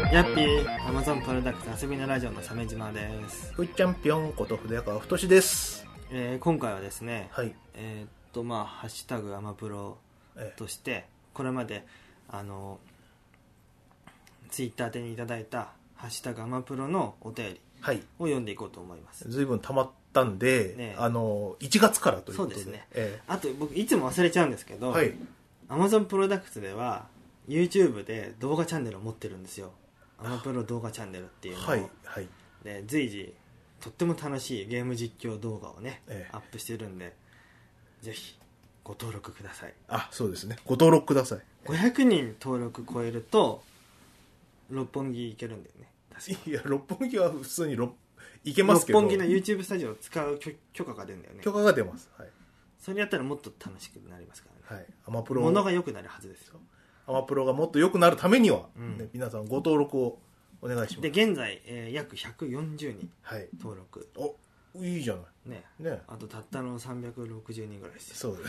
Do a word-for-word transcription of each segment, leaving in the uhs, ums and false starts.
ヤッピー、アマゾンプロダクツ遊びのラジオの鮫島です。 ふっちゃんぴょんこと筆川太です。 えー、今回はですね、 はい、 えー、っとまあハッシュタグアマプロとして、ええ、これまであのツイッターでにいただいたハッシュタグアマプロのお便りを読んでいこうと思います。 ずいぶん溜まったんで、ね、あのいちがつからということで。 そうですね、 ええ、 あと僕いつも忘れちゃうんですけど、 はい、 アマゾンプロダクツでは YouTube で動画チャンネルを持ってるんですよ。アマプロ動画チャンネルっていうのを、 はいはい、 で随時とっても楽しいゲーム実況動画をね、 ええ、 アップしてるんで、ぜひご登録ください。 あ、そうですね、ご登録ください。 ごひゃくにん登録超えると六本木行けるんだよね。確かいや六本木は普通に六行けますけど、 六本木の YouTube スタジオを使う許許可が出るんだよね。 許可が出ます、はい、 それやったらもっと楽しくなりますからね、 はい、アマプロ物が良くなるはずですよ。 アマプロがもっと良くなるためには、 うんね、皆さんご登録をお願いします。 で現在、えー、約ひゃくよんじゅうにん登録、 はい、お、いいじゃないね、 ね、 あとたったのさんびゃくろくじゅうにんぐらいですよ。そう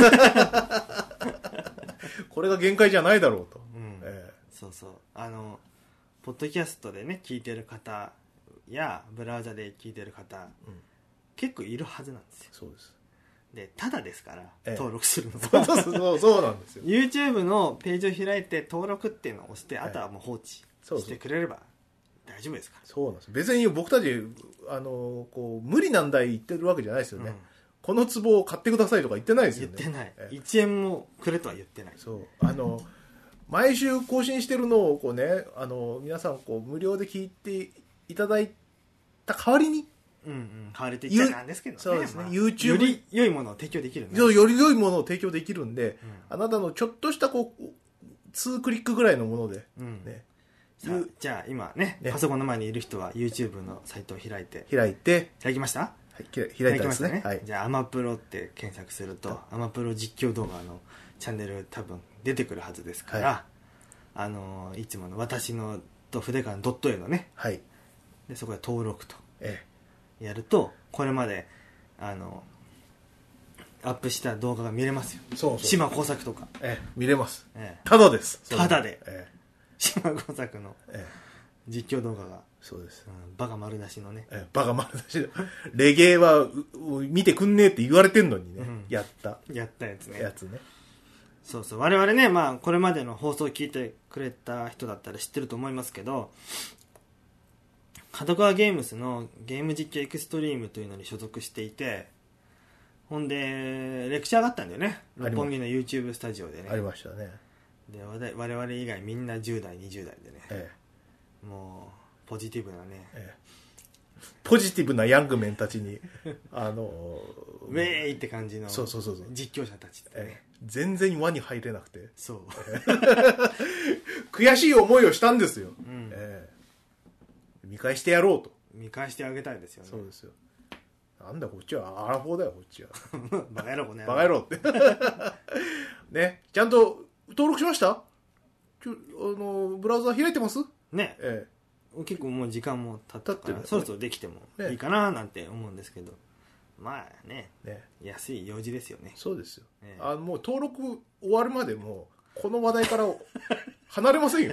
これが限界じゃないだろうと、 うん、 ええ、 そうそう、あのポッドキャストでね聞いてる方やブラウザで聞いてる方、うん、結構いるはずなんですよ。 そうです。 でただですから、ええ、登録するのそうそうそうそうなんですよ。 YouTube のページを開いて登録っていうのを押して、あとはもう放置してくれれば大丈夫ですから。 そうなんです。別に僕たちあのこう無理難題言ってるわけじゃないですよね、うん、この壺を買ってくださいとか言ってないですよね。 言ってない、ええ、いちえんもくれとは言ってない。 そう、あの毎週更新してるのをこうね、あの皆さんこう無料で聞いていただいた代わりに、 うんうん、代わりと言っちゃなんですけどね。 そうですね、 まあ、 YouTube より良いものを提供できる、ね、 そう、より良いものを提供できるんで、うん、あなたのちょっとしたこうにクリックぐらいのもので、うんね、 さあじゃあ今 ね, ねパソコンの前にいる人は YouTube のサイトを開いて開いて開きました？ はい、開いたですね。ね、はい、 じゃあアマプロって検索するとアマプロ実況動画のチャンネル多分出てくるはずですから、はい、あのいつもの私のと筆川のドット A のね、 はい、 でそこで登録とええやるとこれまであのアップした動画が見れますよ。 そうそう、 島耕作とか、 ええ、見れます、 ええ、 ただです。 ただで、 ええ、 島耕作の実況動画が、 そうです、 うん、バカ丸出しのね、 ええ、バカ丸出しレゲエは見てくんねえって言われてんのにね、うん、やったやったやつねやつね。 そうそう、我々ね、まあこれまでの放送を聞いてくれた人だったら知ってると思いますけど、角川ゲームスのゲーム実況エクストリームというのに所属していて、ほんでレクチャーがあったんだよね、六本木の YouTube スタジオでね。 ありましたね。 で我々以外みんなじゅう代にじゅう代でね、 ええ、もうポジティブなね、 ええ、ポジティブなヤングメンたちにあのウェーイって感じのそうそうそうそう実況者たちってね、 ええ、全然輪に入れなくて、 そう、 ええ、悔しい思いをしたんですよ、うん、ええ、見返してやろうと。 見返してあげたいですよね。 そうですよ。なんだこっちはアラフォーだよこっちはバカ野郎この野郎バカ野郎ってね、ちゃんと登録しました？ちょあのブラウザ開いてますね、 ええ、結構もう時間も経ったからそろそろできてもいいかななんて思うんですけど、ね、まあ ね, ね安い用事ですよね。 そうですよ、ね、あのもう登録終わるまでもうこの話題から離れませんよ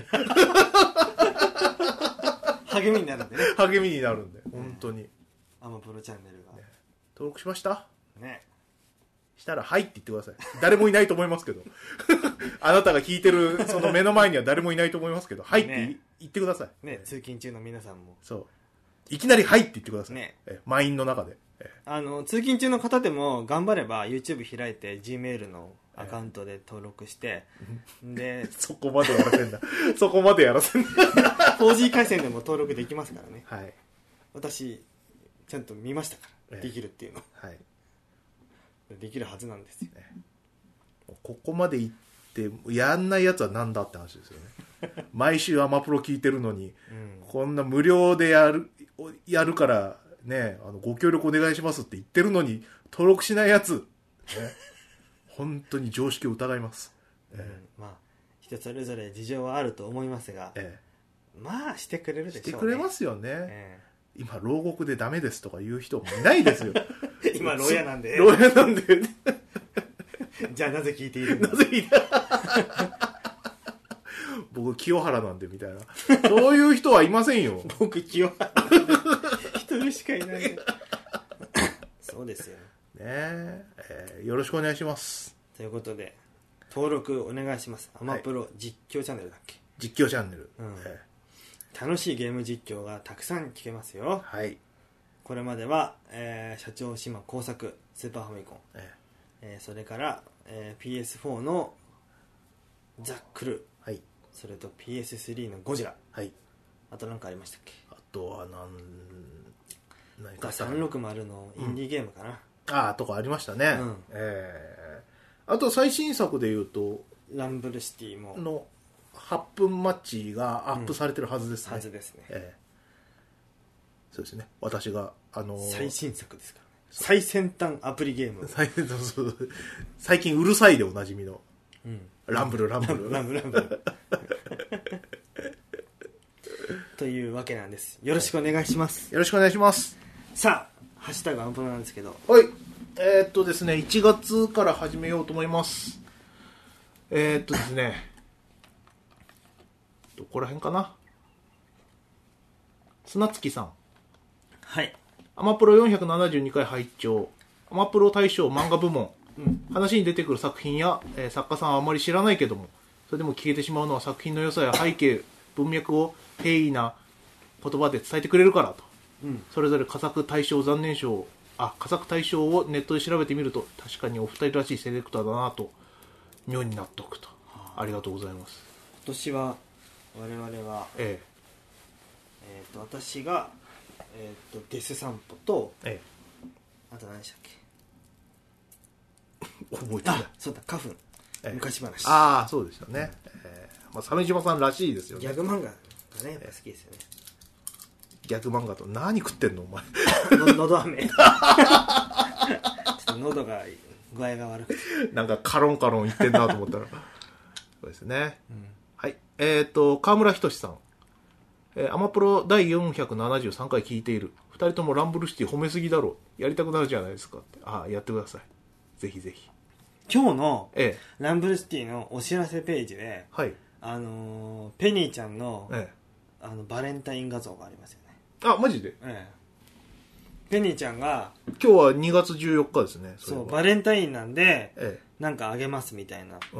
励みになるんでね励みになるんで、本当に、ね、 アマプロチャンネルが、ね、 登録しましたね、 したらはいって言ってください。誰もいないと思いますけどあなたが聞いてるその目の前には誰もいないと思いますけどはいって言ってくださいね、通勤中の皆さんもそういきなりはいって言ってください、 ね、 え満員の中で、えあの通勤中の方でも頑張れば YouTube 開いて Gmail のアカウントで登録して、えでそこまでやらせんだそこまでやらせんだフォージー 回線でも登録できますからね、 はい、 私ちゃんと見ましたから、えできるっていうの、 はい、 できるはずなんですよ、ね、 ここまで行ってやんないやつはなんだって話ですよね毎週アマプロ聞いてるのに、うん、こんな無料でやるやるからね、あのご協力お願いしますって言ってるのに登録しないやつ、ね、本当に常識を疑います、 うん、まあ人それぞれ事情はあると思いますが、ええ、まあしてくれるでしょうね。 してくれますよね、 ええ、今牢獄でダメですとか言う人もいないですよ今牢屋なんで牢屋なんでじゃあなぜ聞いているのなぜ聞いて僕清原なんでみたいなそういう人はいませんよ。 僕清原なんで一人しかいないでそうですよねえ、えー、よろしくお願いします。 ということで登録お願いします。アマプロ実況チャンネルだっけ、 実況チャンネル、 うんえ楽しいゲーム実況がたくさん聞けますよ。 ー、はい、 これまでは、えー、社長島工作スーパーファミコン、 ええー、それから、えー、ピーエスフォー のザ・クルー、 ー、はい、 それと ピーエススリー のゴジラ、 はい、 あと何かありましたっけ。 あとはなん何かさんびゃくろくじゅうのインディーゲームかな、 うん、ああとかありましたね、うん、えー、あと最新作でいうとランブルシティものはっぷんマッチがアップされてるはずですね、 うん、はずですね、 えー、そうですね。私が、あのー、 最新作ですからね。最先端アプリゲーム最そう最近うるさいでおなじみの、うん、ランブルランブルランブルランブルというわけなんです。よろしくお願いします。 よろしくお願いします。 さあハッシュタグアンプロなんですけど、 はい、えー、っとですねいちがつから始めようと思います。えー、っとですねどこら辺かな。砂月さん、 はい、 アマプロよんひゃくななじゅうにかい拝聴。アマプロ大賞漫画部門、うん、話に出てくる作品や、えー、作家さんはあまり知らないけども、それでも聞けてしまうのは作品の良さや背景文脈を平易な言葉で伝えてくれるからと、うん、それぞれ佳作大賞残念賞あ佳作大賞をネットで調べてみると確かにお二人らしいセレクターだなと妙に納得と、はあ、ありがとうございます。 今年は我々は、えええー、と私が、えー、とデス散歩と、ええ、あと何でしたっけ覚えてない。 あ、そうだ、花粉、ええ、昔話。 ああ、そうでしたね、えーまあ、鮫島さんらしいですよね。 ギャグ漫画がねやっぱ好きですよね、 えー、ギャグ漫画と何食ってんのお前の喉飴ちょっと喉が具合が悪くてなんかカロンカロン言ってんなと思ったらそうですね、うん、はい。えっ、ー、と川村仁さん、えー、アマプロだいよんひゃくななじゅうさんかい聞いている。ふたりともランブルシティ褒めすぎだろう、やりたくなるじゃないですかって。ああ、やってください、ぜひぜひ。 今日のランブルシティのお知らせページで、はい、あのー、ペニーちゃんの、ええ、あのバレンタイン画像がありますよね。 あ、マジで、 ええ、ペニーちゃんが今日はにがつじゅうよっかですね。 そ, そうバレンタインなんで、ええ、なんかあげますみたいな、うん、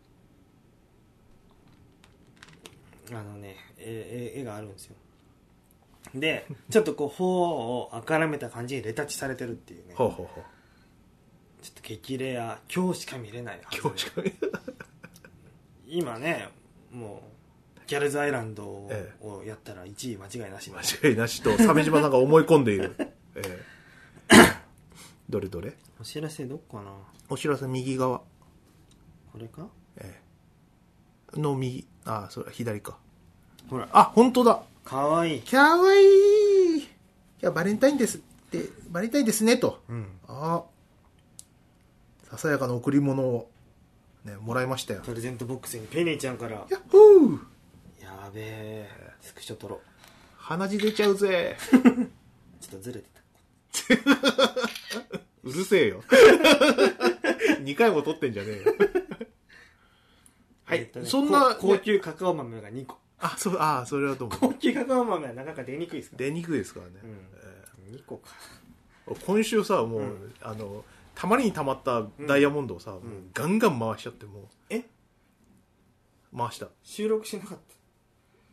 あのね絵, 絵があるんですよ。でちょっとこう頬をあからめた感じでレタッチされてるっていうね。ほうほうほう。ちょっと激レア、今日しか見れないはず。今日しか見れない今ねもうギャルズアイランドをやったらいちい間違いなし、 間違いなしと鮫島さんが思い込んでいる、ええ、どれどれお知らせどっかな。 お知らせ右側、 これか、 ええ、の右、ああそれ左か。 ほら、 あ、本当だ、 かわいいかわいい。いやバレンタインですってバレンタインですねと、うん、あささやかな贈り物を、ね、もらいましたよ。 プレゼントボックスにペニーちゃんからヤッホー、 やべえ、スクショ撮ろう。 鼻血出ちゃうぜちょっとずれてたうるせえよにかいも撮ってんじゃねえよはい、えっとね、そんな高級カカオ豆がにこ。 あ、そう、あ、それはどうも。 高級カカオ豆はなかなか出にくいですか。 出にくいですからね、うんえー、にこか。 今週さもう、うん、あのたまりにたまったダイヤモンドをさ、うん、もうガンガン回しちゃって、もうえ回した。 収録しなかった。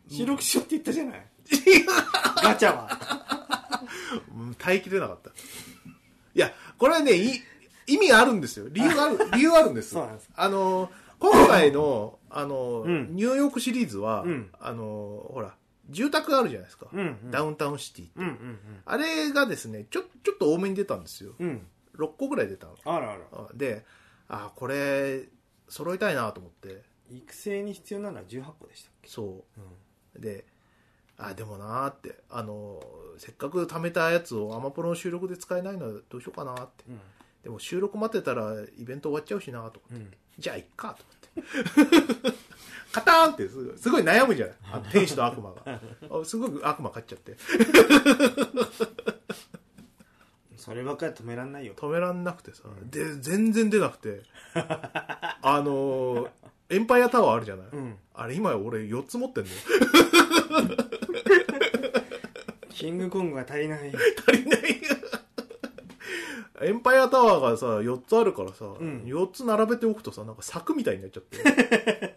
収録しようって言ったじゃない、うん、ガチャは耐えきれなかった。いやこれはねい意味があるんですよ。理由がある理由があるんです。 そうなんです。 あの今回のあの、うん、ニューヨークシリーズは、うん、あのほら住宅あるじゃないですか、うんうん、ダウンタウンシティって、うんうんうん、あれがですねちょちょっと多めに出たんですよ、うん、ろっこぐらい出たの。 あらあら。 で、あこれ揃いたいなと思って。 育成に必要なのはじゅうはっこでしたっけ。 そう、うん、であでもなーってあのせっかく貯めたやつをアマプロの収録で使えないのはどうしようかなって、うん、でも収録待ってたらイベント終わっちゃうしなと思って、うん、じゃあいっかと思ってカターンってすごい、すごい悩むじゃない、あの天使と悪魔がすごく悪魔勝っちゃってそればっかり止めらんないよ。 止めらんなくてさ、うん、で全然出なくてあのエンパイアタワーあるじゃない、 うん、 あれ今俺よっつ持ってんのよキングコングが足りない足りないエンパイアタワーがさよっつあるからさ、うん、よっつ並べておくとさなんか柵みたいになっちゃって、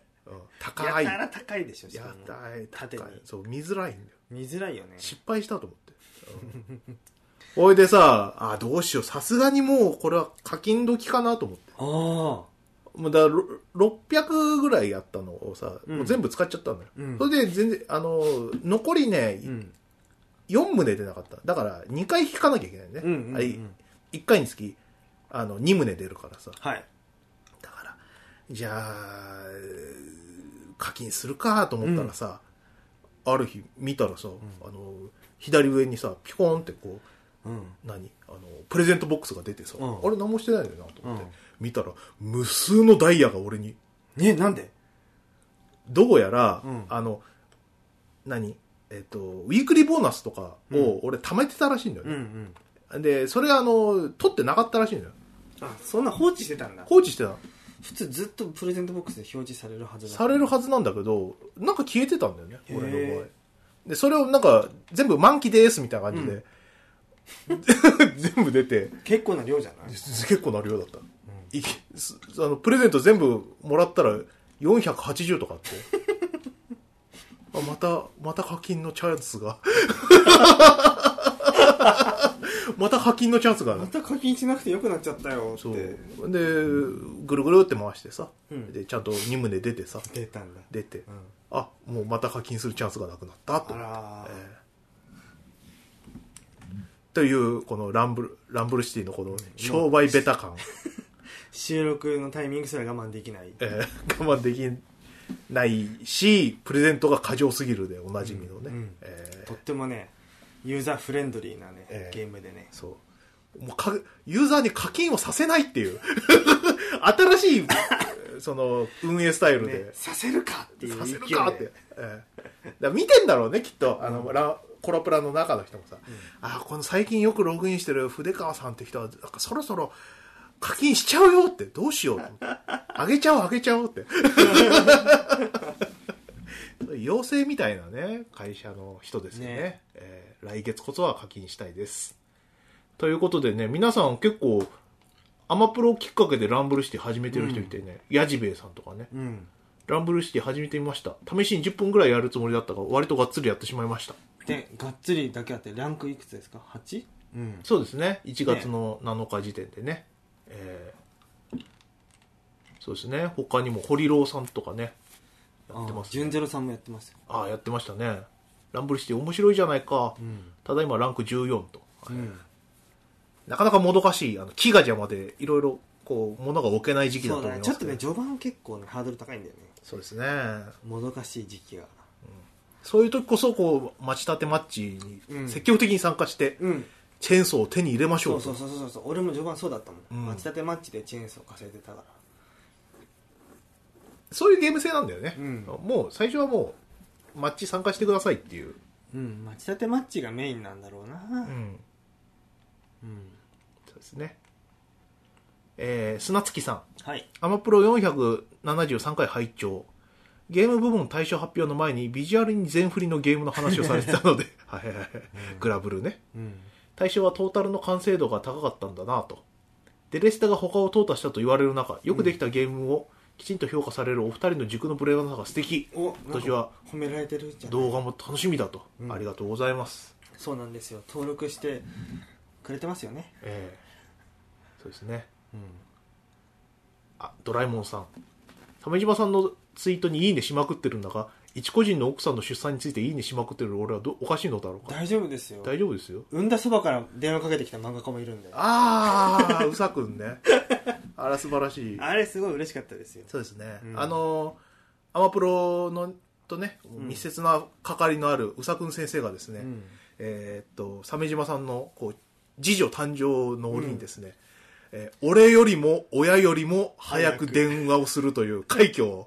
うん、高いやたら高いでしょ。 やたら縦にそう見づらいんだよ。 見づらいよね。 失敗したと思って、うん、おいでさあどうしようさすがにもうこれは課金時かなと思って、ああもうだからろっぴゃくぐらいやったのをさ、うん、もう全部使っちゃったんだよ、うん、それで全然あの残りね、うん、よん棟出なかった。だからにかい引かなきゃいけないね、うんうんうん、いっかいにつきあのに棟出るからさ、はい、だからじゃあ課金するかと思ったらさ、うん、ある日見たらさ、うん、あの左上にさピコーンってこう、うん、何あのプレゼントボックスが出てさ、うん、あれ何もしてないよなと思って、うん、見たら無数のダイヤが俺に。 えなんで？ どうやら、うん、あの何えっとウィークリーボーナスとかを俺貯めてたらしいんだよね、うんうん、でそれあの取ってなかったらしいんだよ。 あそんな放置してたんだ。 放置してた。 普通ずっとプレゼントボックスで表示されるはずだ。 されるはずなんだけどなんか消えてたんだよね俺の場合で。それをなんか全部満期ですみたいな感じで、うん、全部出て結構な量じゃない？ 結構な量だった、うん、あのプレゼント全部もらったらよんひゃくはちじゅうとかあってあまたまた課金のチャンスがまた課金のチャンスがある。 また課金しなくてよくなっちゃったよって。そうでぐるぐるって回してさ、うん、でちゃんとに棟出てさ出たんだ出て、うん、あもうまた課金するチャンスがなくなったと、あら、えー、というこのランブルランブルシティのこの商売ベタ感収録のタイミングすら我慢できない、 えー、我慢できないしプレゼントが過剰すぎるでおなじみのね、うんうんえー、とってもねユーザーフレンドリーなね、えー、ゲームでね。 そうもうかユーザーに課金をさせないっていう新しいその運営スタイルで、ね、 させるかっていうさせるかって、えー、だから見てんだろうねきっとあの、うん、ラコラプラの中の人もさ、うん、あこの最近よくログインしてる筆川さんって人はなんかそろそろ課金しちゃうよってどうしようあげちゃおうあげちゃおうって妖精みたいなね会社の人ですよね、ねえー、来月こそは課金したいですということでね皆さん結構アマプロきっかけでランブルシティ始めてる人いてね、うん、ヤジベイさんとかね、うん、ランブルシティ始めてみました。試しにじゅっぷんぐらいやるつもりだったが割とがっつりやってしまいました。 でがっつりだけあってランクいくつですか？ はち？ うん、そうですねいちがつのなのか時点でね、えー、そうですね他にもホリローさんとかねやってます、ね、 ジュンゼロさんもやってますよ。 ああやってましたね。ランブルシティ面白いじゃないか、うん、ただいまランクじゅうよんと、うん、なかなかもどかしいあの木が邪魔でいろいろこう物が置けない時期だと思いますけど、 そうだね、ちょっとね序盤結構、ね、ハードル高いんだよね。 そうですねもどかしい時期が、うん、 そういう時こそこう待ち立てマッチに積極的に参加して、うん、チェーンソーを手に入れましょう。 そうそうそうそう俺も序盤そうだったもん、うん、待ち立てマッチでチェーンソー稼いでたからそういうゲーム性なんだよね、うん、もう最初はもうマッチ参加してくださいっていう、 うん、待ち立てマッチがメインなんだろうな。うん、うん、 そうですね。えー、砂月さん、 はい、 アマプロよんひゃくななじゅうさんかい拝聴。ゲーム部門大賞発表の前にビジュアルに全振りのゲームの話をされてたのではいはいはい、うん、グラブルね、うん、大賞はトータルの完成度が高かったんだなと。デレスタが他を淘汰したと言われる中よくできたゲームをきちんと評価されるお二人の軸のブレワーさが素敵。今年は褒められてるじゃん。 動画も楽しみだと、うん、ありがとうございます。 そうなんですよ登録してくれてますよね。 ええー、そうですね、うん、あドラえもんさん鮫島さんのツイートにいいねしまくってるんだが一個人の奥さんの出産についていいねしまくってる俺はどおかしいのだろうか。 大丈夫ですよ大丈夫ですよ。 産んだそばから電話かけてきた漫画家もいるんで。 ああうさくんねあれ素晴らしい。 あれすごい嬉しかったですよ。 そうですね、うん、あのアマプロのとね密接な関わりのあるうさくん先生がですね、うん、えー、っと鮫島さんのこう次女誕生の折にですね、うん、えー、俺よりも親よりも早く電話をするという快挙を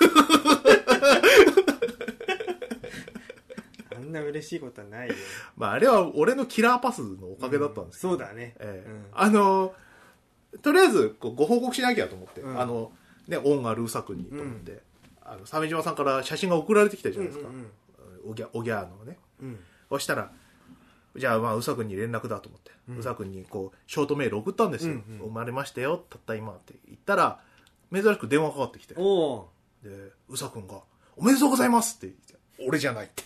あんな嬉しいことはないよ。 まああれは俺のキラーパスのおかげだったんですけど、 うん、そうだね、 えーうん、あのとりあえずこうご報告しなきゃと思って、うん、あのね、恩あるうさくんにと思って、うん、あの鮫島さんから写真が送られてきたじゃないですか、うんうんうん、おぎゃおぎゃーのね、うん、そしたらじゃあまあうさくんに連絡だと思って、うん、うさくんにこうショートメール送ったんですよ、うんうん、生まれましたよたった今って言ったら珍しく電話かかってきて、おでうさくんがおめでとうございますって言って俺じゃないって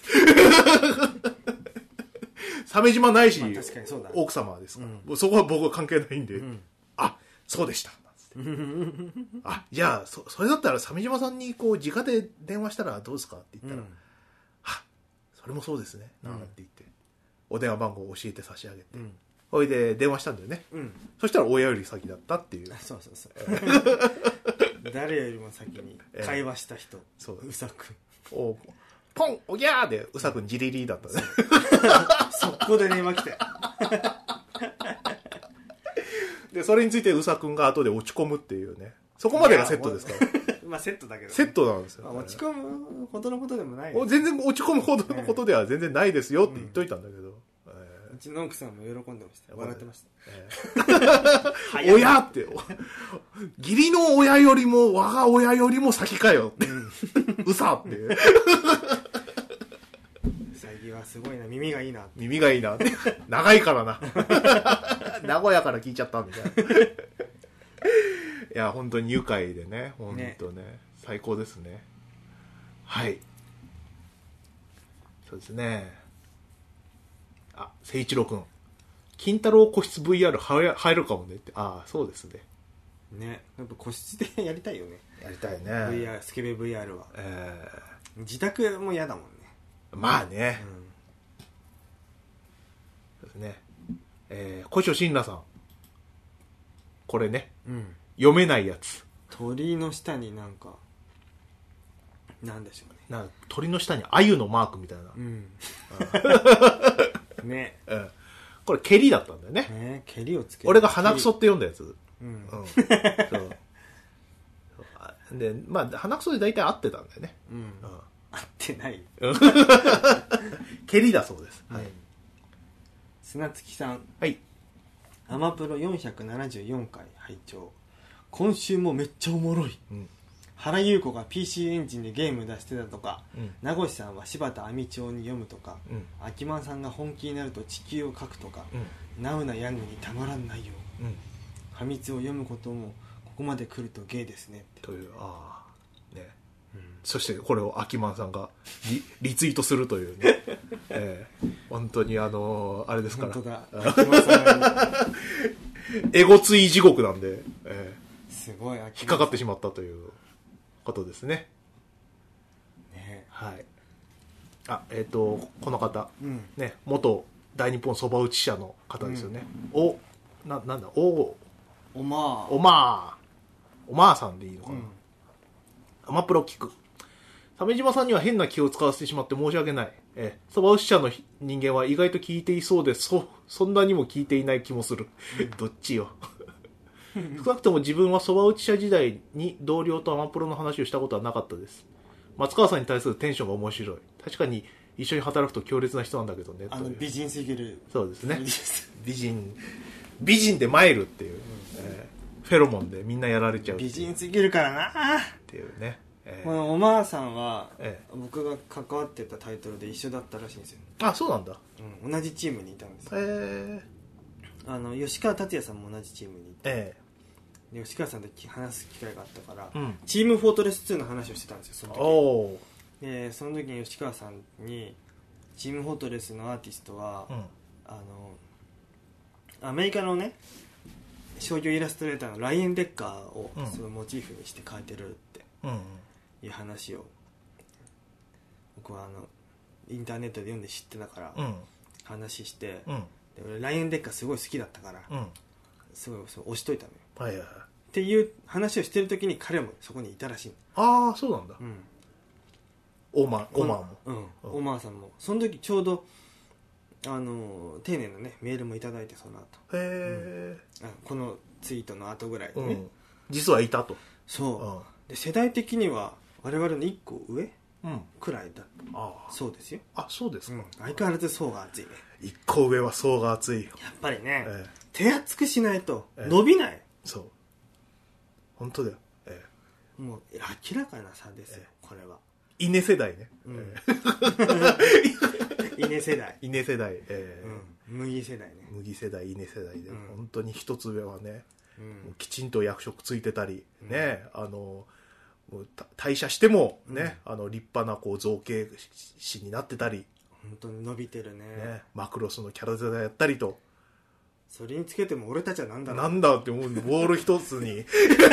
鮫島ないし、まあ、確かにそうだ奥様ですから、うん、そこは僕は関係ないんで、うん、あそうでしたあじゃあ そ, それだったら鮫島さんにこう直で電話したらどうですかって言ったら、うん、あそれもそうですねなんて言って、うん、お電話番号を教えて差し上げて、うん、それで電話したんだよね、うん、そしたら親より先だったっていうそうそうそう誰よりも先に会話した人、えー、そううさくんおポンおぎゃーでうさくんジリリーだったね速攻で電話来てでそれについてうさくんが後で落ち込むっていうねそこまでがセットですからまあセットだけど、ね、 セットなんですよ、 まあ、落ち込むほどのことでもない、 ね、全然落ち込むほどのことでは全然ないですよって言っといたんだけど、うんうちの奥さんも喜んでました笑ってました、 えー、親って義理の親よりも我が親よりも先かよって、うん、うさってうさぎはすごいな耳がいいな耳がいいなって長いからな名古屋から聞いちゃったみたいないや本当に愉快でね本当 ね, ね最高ですねはいそうですねあ、誠一郎くん金太郎個室 ブイアール 入るかもねってああそうですねねやっぱ個室でやりたいよねやりたいねブイアール スケベ ブイアール は、えー、自宅も嫌だもんねまあね、うん、そうですねえー、小潮慎羅さんこれね、うん、読めないやつ鳥の下になんかなんでしょうねなんか鳥の下に鮎のマークみたいな、うんね、うん、これ蹴りだったんだよね。 ね蹴りをつける。 俺が鼻くそって読んだやつ。うん。うん、そうでまあ鼻くそで大体合ってたんだよね。うん。うん、 合ってない。 蹴りだそうです。はい。 砂月さん。 はい。 アマプロよんひゃくななじゅうよんかい拝聴。今週もめっちゃおもろい。うん。原優子が ピーシー エンジンでゲーム出してたとか、うん、名越さんは柴田亜美町に読むとか、うん、秋満さんが本気になると地球を書くとか、うん、ナウなヤングにたまらん内容、うん、破滅を読むこともここまで来るとゲイですねってというああね、うん、そしてこれを秋満さんが リ, リツイートするというね、えー、本当にあのー、あれですから本当だ秋満さんがエゴツイ地獄なんで、えー、すごい引っかかってしまったということですね。 ねはい。あ、えっ、ー、とこの方、うん、ね元大日本そば打ち社の方ですよね。うん、おななんだおおまーおまーおまーさんでいいのかな。うん、アマプロ聞く。鮫島さんには変な気を使わせてしまって申し訳ない。えそば打ち社の人間は意外と聞いていそうでそそんなにも聞いていない気もする。うん、どっちよ。少なくとも自分はそば打ち社時代に同僚とアマプロの話をしたことはなかったです。松川さんに対するテンションが面白い。確かに一緒に働くと強烈な人なんだけどね。 あの美人すぎる。 そうですね。美人美人でマイルっていう、うんえー、フェロモンでみんなやられちゃう。 美人すぎるからなっていうね。えー、 このおまーさんは、えー、僕が関わってたタイトルで一緒だったらしいんですよ。 あ、そうなんだ。 うん、同じチームにいたんです。 へえー。あの吉川達也さんも同じチームにいて。 えー吉川さんと話す機会があったから、うん、チームフォートレスツーの話をしてたんですよその時でその時に吉川さんにチームフォートレスのアーティストは、うん、あのアメリカのね商業イラストレーターのライエン・デッカーをそのモチーフにして描いてるっていう話を僕はあのインターネットで読んで知ってたから話して、うん、で俺ライエン・デッカーすごい好きだったから、うん、すごいそう押しといたのよはいはいはい、 っていう話をしてる時に彼もそこにいたらしい。 ああそうなんだ、うん、オーマーオーマーも、 うんうん、オーマーさんもその時ちょうどあの丁寧なねメールもいただいてその後へえ、うん、このツイートの後ぐらいにね、うん、 実はいたとそう、うん、で世代的には我々のいっこ上、うん、くらいだあそうですよ。 あそうですか、うん、 相変わらず層が厚いね。 いっこ上は層が厚い。 やっぱりね、ええ、手厚くしないと伸びない、ええ、 そう本当だよ、えもう明らかな差ですよ、 えこれは。 稲世代ね、 うんえ稲世代、 ー稲世代、えーうん、麦世代ね。 麦世代稲世代で、 うん本当に一つ上はね、 うんもうきちんと役職ついてたり、 うんね、あのもうた退社してもね、あの立派なこう造形師になってたり、 本当に伸びてるね。 ね、マクロスのキャラデザやったりと、 それにつけても俺たちは何だろう。 なんだって思う、ボール一つに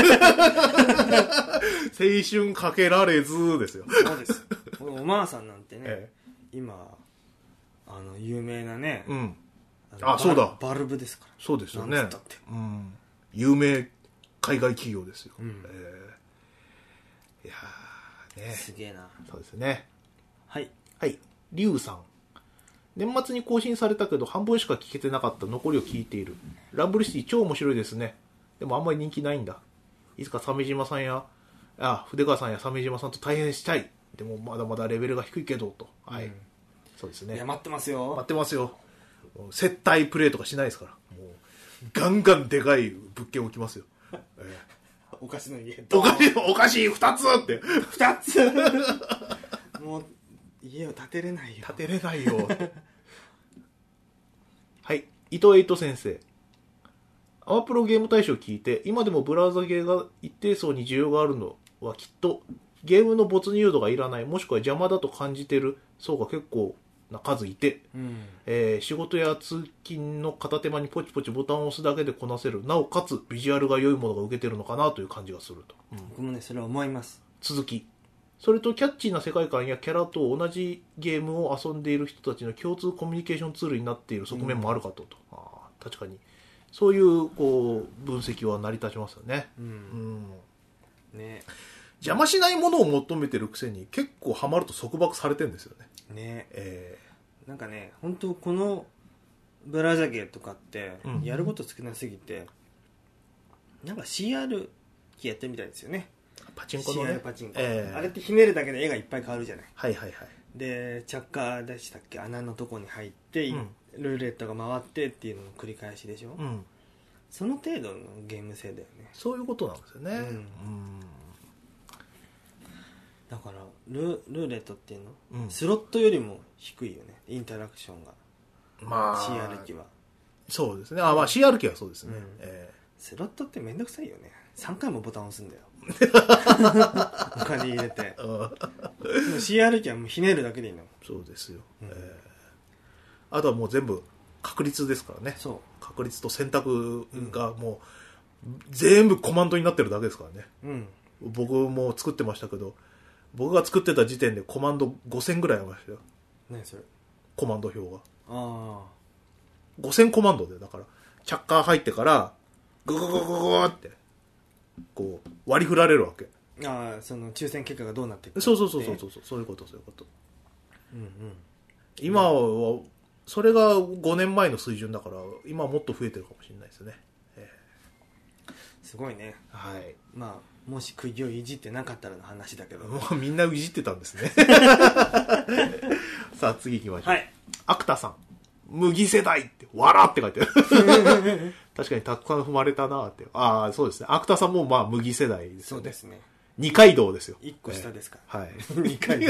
青春かけられずですよ。 そうです。おまあさんなんてね、 え今あの有名なね、 え、うんのバあそうだバルブですから。 そうですよね、 なんつったってうん、有名海外企業ですよ、 うんえーいやーね、 すげえな。 そうですね。 はい。 はい、リュウさん。年末に更新されたけど半分しか聞けてなかった残りを聞いている。ランブルシティ超面白いですね。でもあんまり人気ないんだ。いつか鮫島さんや、あ、筆川さんや鮫島さんと対戦したい。でもまだまだレベルが低いけど、と。はい。 うんそうですね。 いや待ってますよ。 待ってますよ。接待プレイとかしないですから。もう、ガンガンでかい物件置きますよ。えお菓子の家。 ーおかしい、おかしい、二つって。 二つもう家を建てれないよ。 立てれないよ。はい、伊藤エイト先生。アマプロゲーム大賞を聞いて、今でもブラウザゲーが一定層に需要があるのはきっと、ゲームの没入度がいらない、もしくは邪魔だと感じている層が結構な数いて、 うん。 えー仕事や通勤の片手間にポチポチボタンを押すだけでこなせる、なおかつビジュアルが良いものが受けてるのかなという感じがすると。うん僕もねそれは思います。 続き。それとキャッチーな世界観やキャラと同じゲームを遊んでいる人たちの共通コミュニケーションツールになっている側面もあるかと、とあー確かにそういうこう分析は成り立ちますよね、 う。 うんん、 ね。 邪魔しないものを求めてるくせに結構ハマると束縛されてるんですよね、 ね。 えなんかね本当このブラウザゲーとかってうんやること少なすぎて、なんか シーアール 機やってるみたいですよね。 ーパチンコのシーアールねパチンコ、 えーあれってひねるだけで絵がいっぱい変わるじゃない。 はいはいはい、 でチャッカーでしたっけ、穴のとこに入って、 うんルーレットが回ってっていうのの繰り返しでしょ、 うん、 その程度のゲーム性だよね。 そういうことなんですよね、 うんうんだからルルーレットっていうの、 うんスロットよりも低いよね、インタラクションが。 まあシーアール 機はそうですね、あ、まあ シーアール 機はそうですね、 うんえスロットってめんどくさいよね。さんかいもボタン押すんだよお金入れて。 ーうんでも シーアール 機はもうひねるだけでいいの。 そうですよ、 うんえーあとはもう全部確率ですからね。 そ確率と選択がもう全部コマンドになってるだけですからね。 う。うん。 僕も作ってましたけど、僕が作ってた時点でコマンドごせんぐらいありましたよ。 何それ。 コマンド表があごせんコマンドで、だからチャッカー入ってからググググググってこう割り振られるわけ。 あ。ああ、その抽選結果がどうなっていくか。 そうそうそうそうそうそう、そういうことそういうこと。 うんうん。 今はそれがごねんまえの水準だから、今はもっと増えてるかもしれないですね。えすごいね。 ーはい。 まあもし釘をいじってなかったらの話だけど。 もうみんないじってたんですね。さあ次行きましょう。 はい。 アクタさん。麦世代って、わらって書いてある。確かにたくさん踏まれたなって。ああ、そうですね。アクタさんもまあ麦世代ですよね。 そうですね。 二階堂ですよ。 いっこ下ですから。 えーはい。 にかい。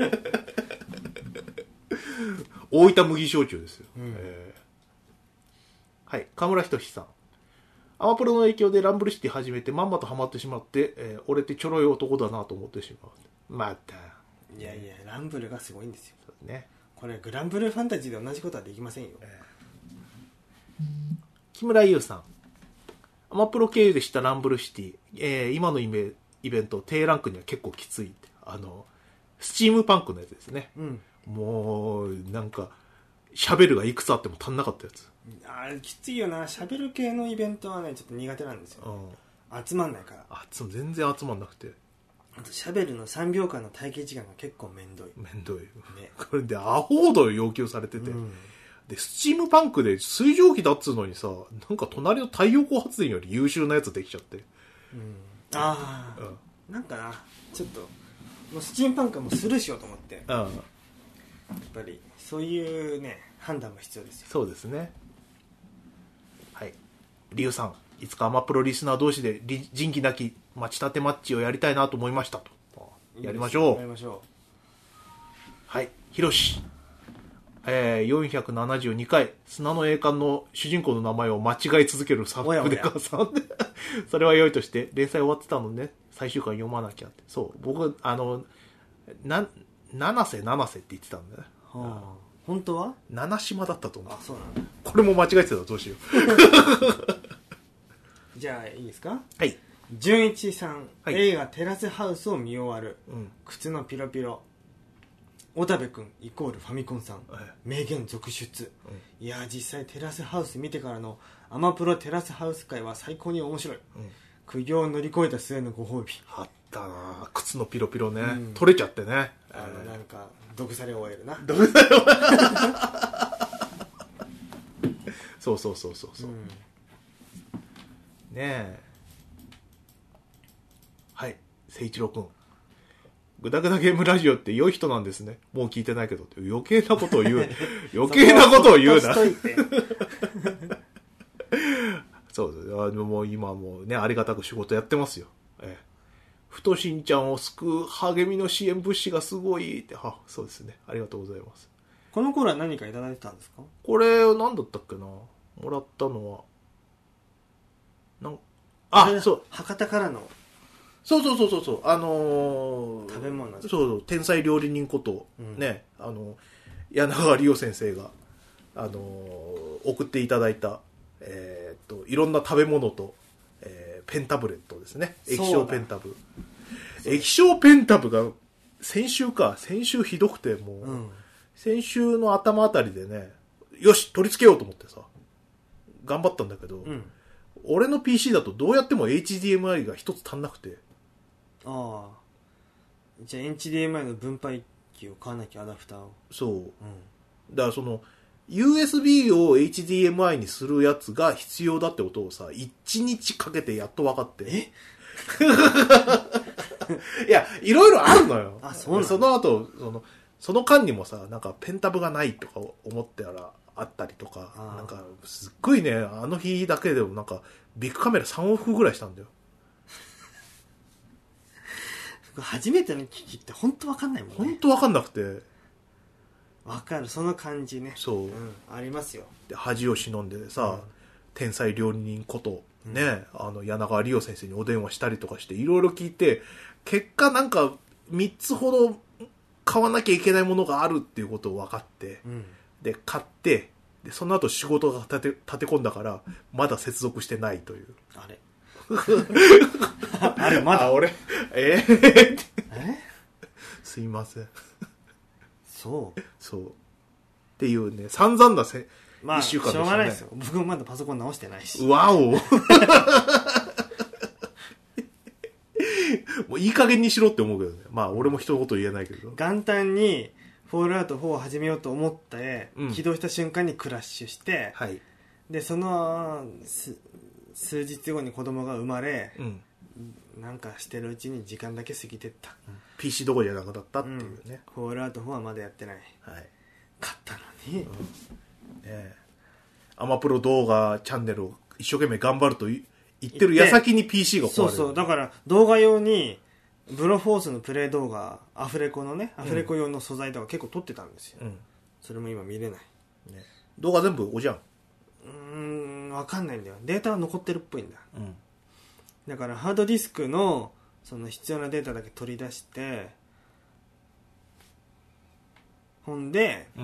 大分麦焼酎ですよ。 うんえーはい。河村仁さん。アマプロの影響でランブルシティ始めてまんまとハマってしまって、えー俺ってちょろい男だなと思ってしまう。また。 いやいや、ランブルがすごいんですよ。 そうね。 これグランブルファンタジーで同じことはできませんよ。 木村優さん。アマプロ経由でしたランブルシティ、えー今のイメイベント低ランクには結構きついって、あのスチームパンクのやつですね。 うん。 もうなんかシャベルがいくつあっても足んなかったやつ、 あれきついよな。しゃべる系のイベントはねちょっと苦手なんですよ。 うん、 集まんないから。 あつ全然集まんなくてあとシャベルのさんびょうかんの待機時間が結構めんどい。 めんどい、 ね。 これでアホ度要求されてて、 うん。 でスチームパンクで水蒸気だっつうのにさ、なんか隣の太陽光発電より優秀なやつできちゃって、 うん、ああ、 うんなんかなちょっともうスチームパンクはもうスルーしようと思って、やうん、 っぱりそういうね判断も必要ですよ。 そうですね。はい。リュウさん、いつかアマプロリスナー同士でり仁義なき待ちたてマッチをやりたいなと思いましたと。やりましょう。 やりましょう。 はい。ひろし。えー、よんひゃくななじゅうにかい、砂の栄冠の主人公の名前を間違い続けるサップデカさん。それは良いとして、連載終わってたのね、最終回読まなきゃって。そう。僕、あの、な、七瀬七瀬って言ってたんだね。 はあ、本当は七島だったと思う。 あ、そうなんだ。 これも間違えてたらどうしよう。 じゃあ、いいですか？ はい。 純一さん、 はい、 映画テラスハウスを見終わる。 うん、 靴のピロピロ。小田部君イコールファミコンさん、 はい、 名言続出、 うん、 いや実際テラスハウス見てからのアマプロテラスハウス界は最高に面白い、うん、苦行を乗り越えた末のご褒美。 あったな、靴のピロピロね、うん、取れちゃってね、 あの、えー、なんか毒され終えるな、 毒され終えるそうそうそうそうそう、うん、ねえ、はい、誠一郎君、グダグダゲームラジオって良い人なんですね。もう聞いてないけどって余計なことを言う余計なことを言うなそうです。あのもう今もうね、ありがたく仕事やってますよ。ええ、ふとしんちゃんを救う励みの支援物資がすごいって、は、そうですね、ありがとうございます。 この頃は何かいただいてたんですか？ これ何だったっけな、もらったのはなんあ、そう、 博多からのそうそうそうそうそう、あのー、 食べ物、 そうそう天才料理人こと、うん、ね、あの柳川理央先生が、あのー、送っていただいた、えー、っといろんな食べ物と、えー、ペンタブレットですね、液晶ペンタブ、液晶ペンタブが先週か先週ひどくて、もう、うん、先週の頭あたりでね、よし取り付けようと思ってさ頑張ったんだけど、うん、俺の ピーシー だとどうやっても エイチディーエムアイ が一つ足んなくて、 ああ、じゃあ エイチディーエムアイ の分配器を買わなきゃ、アダプターを。 そう、うん、だからその ユーエスビー を エイチディーエムアイ にするやつが必要だってことをさ、いちにちかけてやっと分かって、 えいや、いろいろあるのよ。 あ、そうなの？ その後そのその間にもさ、なんかペンタブがないとか思ってたらあったりとか、なんかすっごいね、あの日だけでもなんかビッグカメラさん往復ぐらいしたんだよ。 初めての機器って本当わかんないもんね。 本当わかんなくて。 わかる、その感じね。 そう、うん、 ありますよ。 で恥を忍んでさ、うん、天才料理人ことね、うん、あの柳川理央先生にお電話したりとかしていろいろ聞いて、結果なんかみっつほど買わなきゃいけないものがあるっていうことを分かって、うん、で買って、でその後仕事が立て、立て込んだからまだ接続してないという。 あれあれまだあ俺えー、えすいません。 そうそうっていうね、散々なせ、 まあ、 いっしゅうかんでしたね。 しょうがないですよ。僕もまだパソコン直してないし。 わおもういい加減にしろって思うけどね。まあ俺も一言言えないけど、 元旦にフォールアウトフォーを始めようと思って、うん、起動した瞬間にクラッシュして、はい、でその数日後に子供が生まれ、うん、なんかしてるうちに時間だけ過ぎてった、うん、 ピーシー どころじゃなくなったっていうね、 うん、フォールアウトフォーはまだやってない、はい、買ったのに、うんね、アマプロ動画チャンネルを一生懸命頑張ると言ってる矢先に ピーシー が壊れる。 そうそう、だから動画用にブロフォースのプレイ動画、アフレコのね、アフレコ用の素材とか結構撮ってたんですよ、うん、それも今見れない、 ね、動画全部おじゃん。 うーん、分かんないんだよ。データは残ってるっぽいんだ、うん、だからハードディスクのその必要なデータだけ取り出して、ほんで、うん、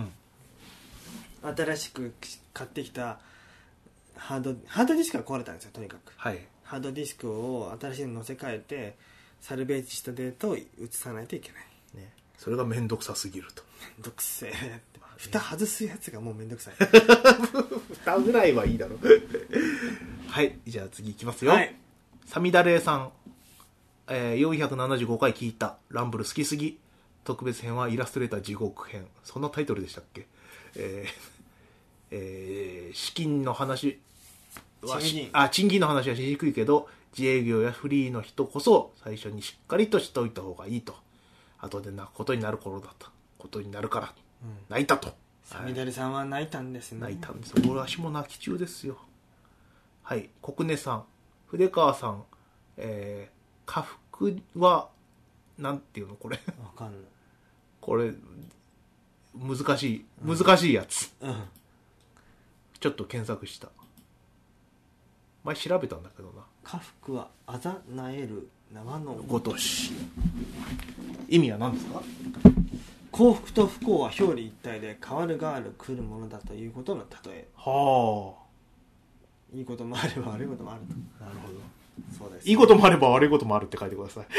新しく買ってきたハードハードディスクが壊れたんですよ、とにかく、はい、ハードディスクを新しいの乗せ替えてサルベージしたデータを移さないといけない、 ね、それがめんどくさすぎると。 めんどくせえって、蓋外すやつがもうめんどくさい蓋ぐらいはいいだろはい、じゃあ次いきますよ、はい、サミダレーさん、えー、よんひゃくななじゅうごかい聞いたランブル好きすぎ、特別編はイラストレーター地獄編、そんなタイトルでしたっけ。えーえー、資金の話は賃あ賃金の話はしにくいけど、自営業やフリーの人こそ最初にしっかりとしておいた方がいいと。後で泣くことになる頃だったことになるから、うん、泣いたと。 サミダレさんは泣いたんですね。 泣いたんですよ。俺はしも泣き中ですよ。はい、国根さん、筆川さん、え下腹はなんていうのこれわかんない。 これ難しい難しいやつ、 うん、 ちょっと検索した。前調べたんだけどな。 下腹はあざなえる縄のごとし。意味は何ですか？ 幸福と不幸は表裏一体で変わる変わる来るものだということの例え。 はあ。 いいこともあれば悪いこともあると。 なるほど。 そうです。 いいこともあれば悪いこともあるって書いてください。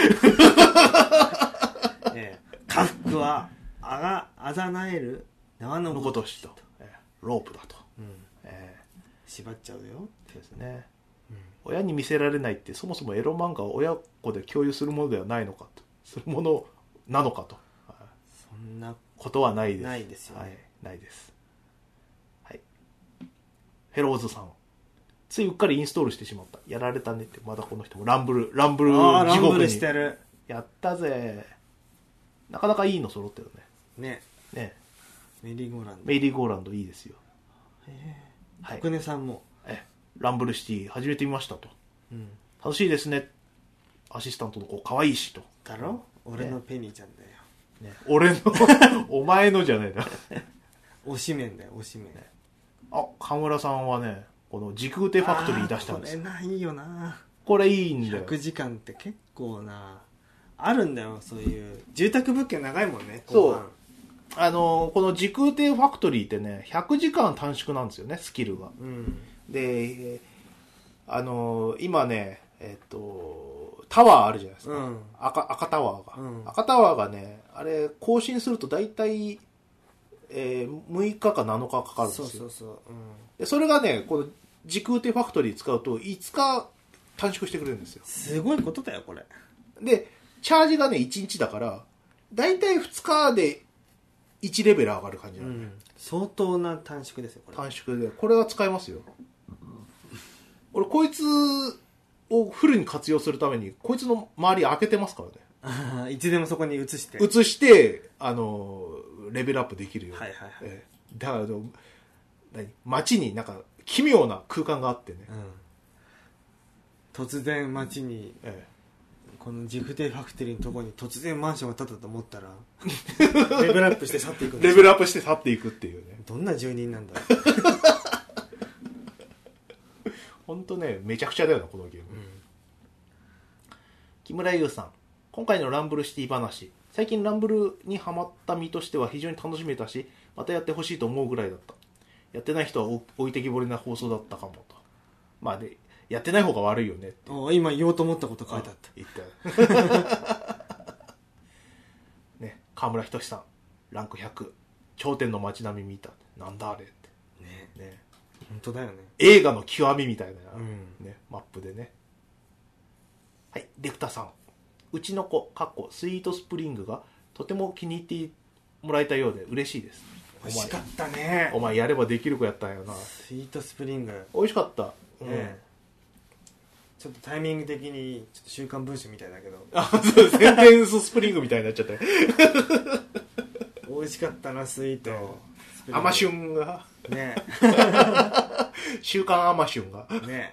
ええ、下腹はあがあざなえる縄のごとしと、ええ、ロープだと、 うん、 ええ、 縛っちゃうよですね、 うん、 親に見せられないってそもそもエロ漫画を親子で共有するものではないのかと、するものなのかと、 そんなことはないです。 ないですよね、 はい、ないです。はい。ヘローズさん、ついうっかりインストールしてしまった。やられたねって。まだこの人もランブルランブル地獄にしてる。 やったぜ。なかなかいいの揃ってるね。 ね。 ね。 メリーゴーランド。 メリーゴーランドいいですよ。 へえ。 はい。 徳根さんもえランブルシティ始めてみましたと。 うん。 楽しいですね。アシスタントの子可愛いしと。 だろ？俺のペニーちゃんだよ。 ね、俺のお前のじゃねえな。 推しメンだよ推しメン。 あ、河村さんはね、この時空亭ファクトリー出したんですよ。 これないよな。 これいいんだよ。 ひゃくじかんって結構なあるんだよ。そういう住宅物件長いもんね。 そう。あのこの時空亭ファクトリーってねひゃくじかん短縮なんですよね、スキルが。 うん、 であの今ねえっとタワーあるじゃないですか、うん、赤, 赤タワーが、うん、赤タワーがねあれ更新すると大体、えー、むいかかなのかかかるんですよ。そうそうそう、うん、でそれがねこの時空亭ファクトリー使うといつか短縮してくれるんですよ。 すごいことだよこれでチャージがねいちにちだから大体ふつかでいちレベル上がる感じなの、うん、 相当な短縮ですよこれ。 短縮でこれは使えますよ。俺こいつをフルに活用するためにこいつの周り開けてますからね。いつでもそこに移して移してあのレベルアップできるように、はいはいはい、えー、だから何街になんか奇妙な空間があってね、 うん、突然街に、えーこのジグテーファクトリーのところに突然マンションが建ったと思ったらレベルアップして去っていくんです。 レベルアップして去っていくっていうね。 どんな住人なんだ本当ねめちゃくちゃだよなこのゲーム、うん、木村優さん、今回のランブルシティ話、最近ランブルにハマった身としては非常に楽しめたしまたやってほしいと思うぐらいだった。やってない人は置いてきぼりな放送だったかもと。まあでやってない方が悪いよねって。 今言おうと思ったこと書いてあった。 言ったね、河村仁さんランクひゃく、頂点の街並み見た。なんだあれってね。ね本当だよね。 映画の極みみたいな、うんね、マップでね。はい、レクタさん、うちの子かっこスイートスプリングがとても気に入ってもらえたようで嬉しいです。 美味しかったね。 お前やればできる子やったんやな。 スイートスプリング美味しかった、うん、 ね、ちょっとタイミング的にちょっと週刊文春みたいだけど、 あ、そうセンテンススプリングみたいになっちゃった美味しかったなスイートアマシュンがね週刊アマシュンがね。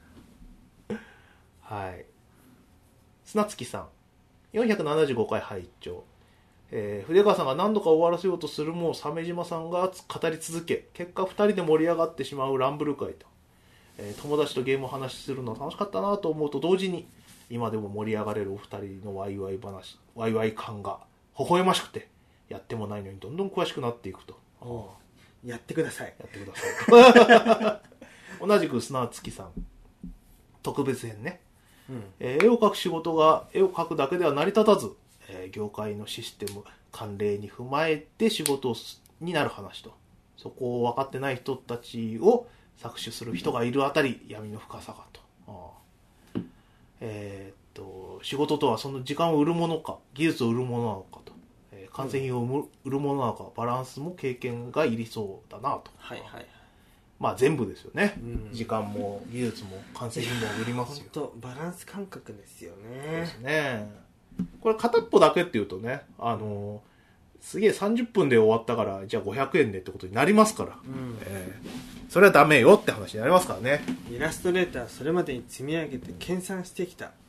はい。砂月さん、よんひゃくななじゅうごかい拝聴、えー、筆川さんが何度か終わらせようとするも鮫島さんが語り続け、結果ふたりで盛り上がってしまうランブル会と、えー、友達とゲームを話しするの楽しかったなと思うと同時に今でも盛り上がれるお二人のワイワイ話ワイワイ感が微笑ましくて、やってもないのにどんどん詳しくなっていくと。 おやってくださいやってください同じく砂月さん、特別編ね、うん、えー、絵を描く仕事が絵を描くだけでは成り立たず、えー、業界のシステム慣例に踏まえて仕事になる話と、そこを分かってない人たちを搾取する人がいるあたり闇の深さがと。あえー、っと仕事とはその時間を売るものか技術を売るものなのかと、えー、完成品を売るものなのか、バランスも経験がいりそうだなと。 はいはい、 まあ全部ですよね、うん、時間も技術も完成品も売りますよ。 本当バランス感覚ですよね。 ですね。これ片っぽだけっていうとね、あのすげえさんじゅっぷんで終わったからじゃあごひゃくえんでってことになりますから、うん、えー、それはダメよって話になりますからね。 イラストレーターそれまでに積み上げて研鑽してきた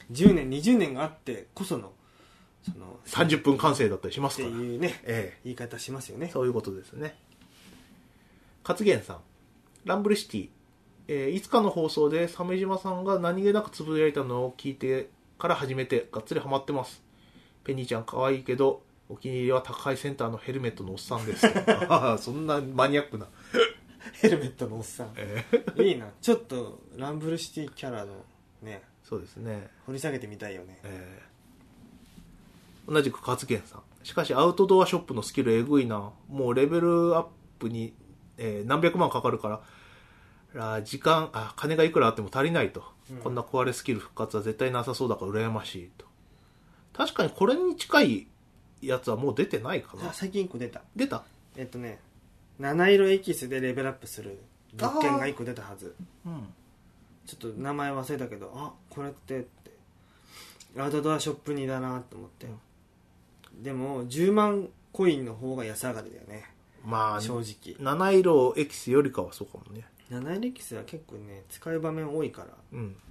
じゅうねんにじゅうねんがあってこそのそのさんじゅっぷん完成だったりしますからっていうね、 ええ、 言い方しますよね。 そういうことですね。勝元さん、ランブルシティ、えー、いつかの放送で鮫島さんが何気なくつぶやいたのを聞いてから始めてがっつりハマってます。ペニーちゃん可愛いけどお気に入りは宅配センターのヘルメットのおっさんですそんなマニアックなヘルメットのおっさん、 えー、いいな。ちょっとランブルシティキャラのね、 そうですね、 掘り下げてみたいよね。 えー、同じく勝元さん、しかしアウトドアショップのスキルえぐいな。もうレベルアップに、えー、何百万かかるから時間あ金がいくらあっても足りないと、うん、こんな壊れスキル復活は絶対なさそうだから羨ましいと。確かにこれに近いやつはもう出てないかな。 最近いっこ出た出たえっとね七色エキスでレベルアップする物件がいっこ出たはず、うん、ちょっと名前忘れたけど、あこれってってアウトドアショップにだなと思って、うん、でもじゅうまんコインの方が安上がりだよね。まあ正直七色エキスよりかはそうかもね。 七色エキスは結構ね使う場面多いから、うんうん、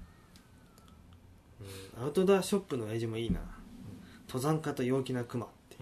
アウトドアショップの絵字もいいな、うん、登山家と陽気なクマって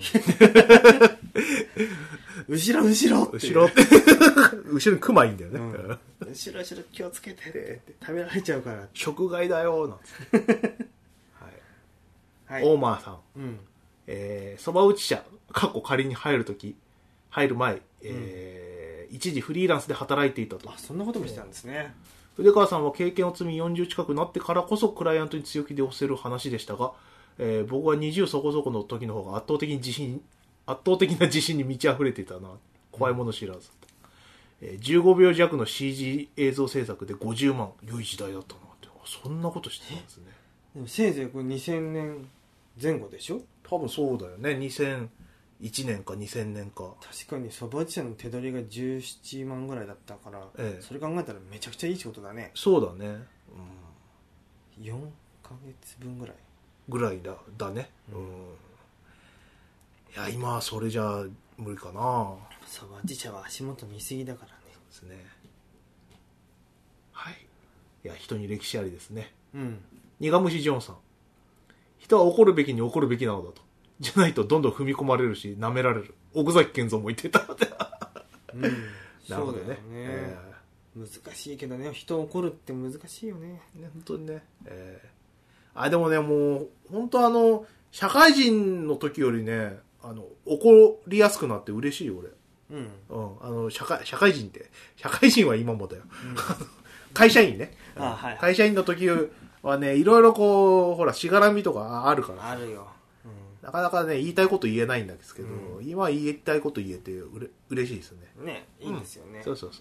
後ろ後ろって後ろ後ろにクマいいんだよね、うん、 後ろ後ろ気をつけてって食べられちゃうから食害だよなんてはい、はい、オーマーさん、うん、えー、そば打ち社過去仮に入るとき入る前、えーうん、一時フリーランスで働いていたと。 あそんなこともしてたんですね。 筆川さんは経験を積みよんじゅう近くなってからこそクライアントに強気で押せる話でしたが、えー、僕はにじゅうそこそこの時の方が圧倒的に自信圧倒的な自信に満ち溢れていたな。怖いもの知らず、うんえー、じゅうごびょう弱の シージー 映像制作でごじゅうまん、良い時代だったなって。そんなことしてたんですね。 でもせいぜいこれにせんねんぜん後でしょ。 多分そうだよね。にせんいちねんかにせんねんか。 確かにそば打ち社の手取りがじゅうななまんぐらいだったから、ええ、それ考えたらめちゃくちゃいい仕事だね。 そうだね、 うん、よんかげつぶんぐらいぐらいだだね、うんうん、いや今はそれじゃ無理かな。 そば打ち社は足元見すぎだからね。 そうですね。はい。いや人に歴史ありですね。うん。苦虫ジョンさん、人は怒るべきに怒るべきなのだと。じゃないとどんどん踏み込まれるし舐められる。奥崎健三も言ってた。 うん、なるほどね。そうだよね、えー、難しいけどね、人を怒るって難しいよね。 ね本当にね。えー、あでもねもう本当あの社会人の時よりねあの怒りやすくなって嬉しいよ俺。うんうん、あの社会社会人って社会人は今もだよ。うん、会社員ね。あ、はいはい、会社員の時はねいろいろこうほらしがらみとかあるから。 あるよ。 なかなかね言いたいこと言えないんですけど、うん、今は言いたいこと言えてうれ嬉しいですね。 ねいいですよね、うん、 そうそう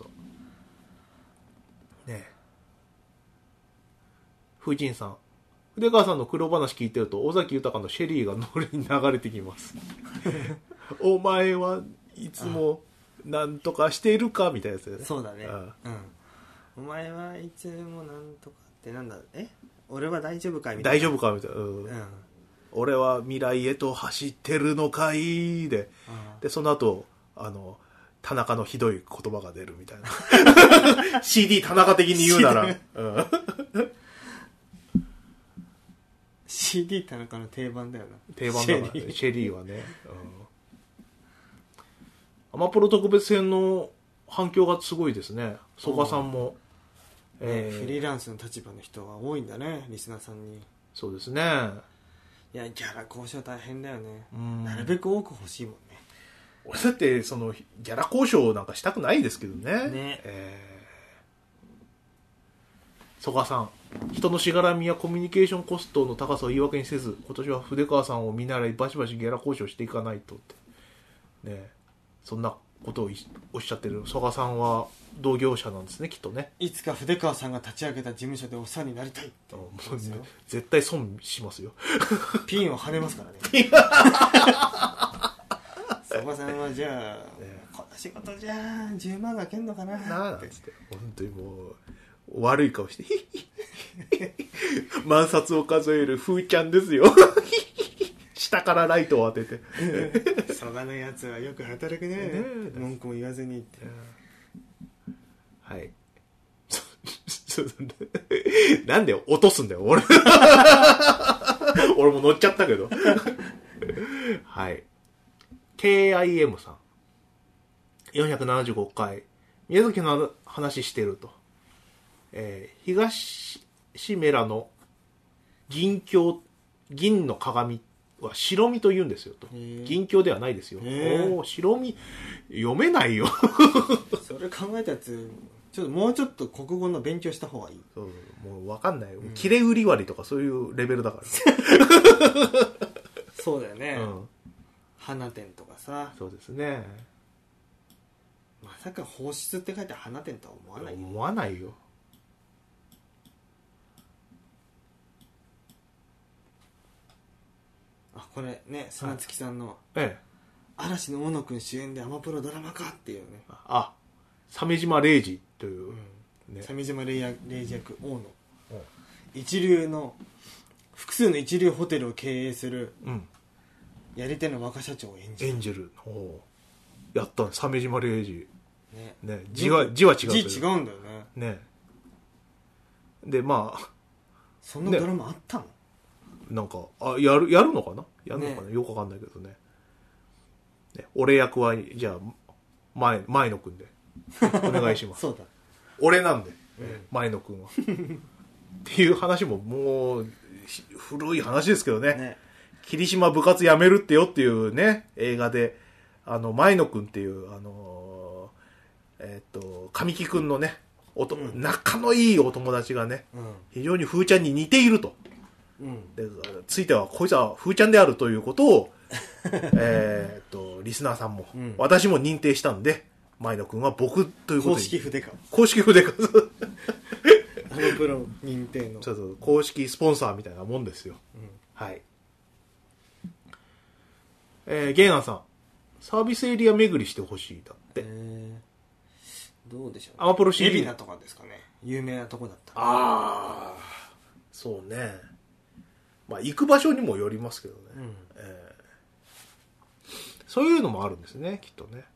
そうね。風神さん、筆川さんの苦労話聞いてると尾崎豊のシェリーが脳裏に流れてきますお前はいつもなんとかしているかみたいなやつだよね。 そうだね、うん、お前はいつもなんとかってなんだえ俺は大丈夫かみたいな。 大丈夫かみたいな、うん、うん俺は未来へと走ってるのかいで、でその後あの田中のひどい言葉が出るみたいなシーディー 田中的に言うなら、うん、 シーディー 田中の定番だよな。 定番だから、ね、シェリー、シェリーはね、うん、アマプロ特別編の反響がすごいですね。曽我さんも、 うんえー、フリーランスの立場の人が多いんだねリスナーさんに。 そうですね。 いやギャラ交渉大変だよね。なるべく多く欲しいもんね。 俺だってそのギャラ交渉なんかしたくないですけどね。ねえー、曽我さん、人のしがらみやコミュニケーションコストの高さを言い訳にせず今年は筆川さんを見習いバシバシギャラ交渉していかないとってね。そんなことをおっしゃってる曽我さんは同業者なんですねきっとね。 いつか筆川さんが立ち上げた事務所でお世話になりたいって。 絶対損しますよピンを跳ねますからね曽我さんはじゃあ、ね、この仕事じゃあじゅうまんがけんのかなってって本当にもう悪い顔して万札を数える風ちゃんですよ下からライトを当ててそがのやつはよく働くね文句も言わずにって。 はいなんで落とすんだよ、俺。俺も乗っちゃったけど。はい。ケーアイエム さん。よんひゃくななじゅうごかい。宮崎の話してると。えー、東メラの銀鏡、銀の鏡は白身と言うんですよと。銀鏡ではないですよ。お白身、読めないよ。 それ考えたやつ、ちょっともうちょっと国語の勉強した方がいい。 そうもう分かんないよ。うん、切れ売り割りとかそういうレベルだから。 そうだよね。 うん、 花店とかさ。 そうですね。 まさか放出って書いて花店とは思わないよ。 思わないよ。 あ、これね、砂月さんの、 ええ、 嵐の大野くん主演でアマプロドラマ化っていうね。 あ、鮫島礼二という、 うんね、鮫島礼二役大野、一流の複数の一流ホテルを経営する、うん、やり手の若社長を演じる演じるおやった鮫島礼二ねね、字は字は違う字違うんだよね。 ねでまあそんなドラマあったの？ なんかあやるやるのかなやるのかな、ね、よくわかんないけどね。ね俺役はじゃあ前前野くんでお願いします。 そうだ。 俺なんで、うん、前野くんはっていう話ももう古い話ですけどね。ね霧島部活やめるってよっていうね映画であの前野くんっていうあのえっ、ー、と神木くんのねおと、うん、仲のいいお友達がね、うん、非常にふーちゃんに似ていると、うん、でついてはこいつはふーちゃんであるということをえっとリスナーさんも、うん、私も認定したんで前野くんは僕ということ公式筆か公式筆かアマプロ認定のそうそう公式スポンサーみたいなもんですよ、うん、はい。えー、ゲイナーさんサービスエリア巡りしてほしいだって、えー、どうでしょう、ね、 アマプロ シーディー海老名とかですかね有名なとこだったらああそうねまあ行く場所にもよりますけどね、うんえー、そういうのもあるんですねきっとね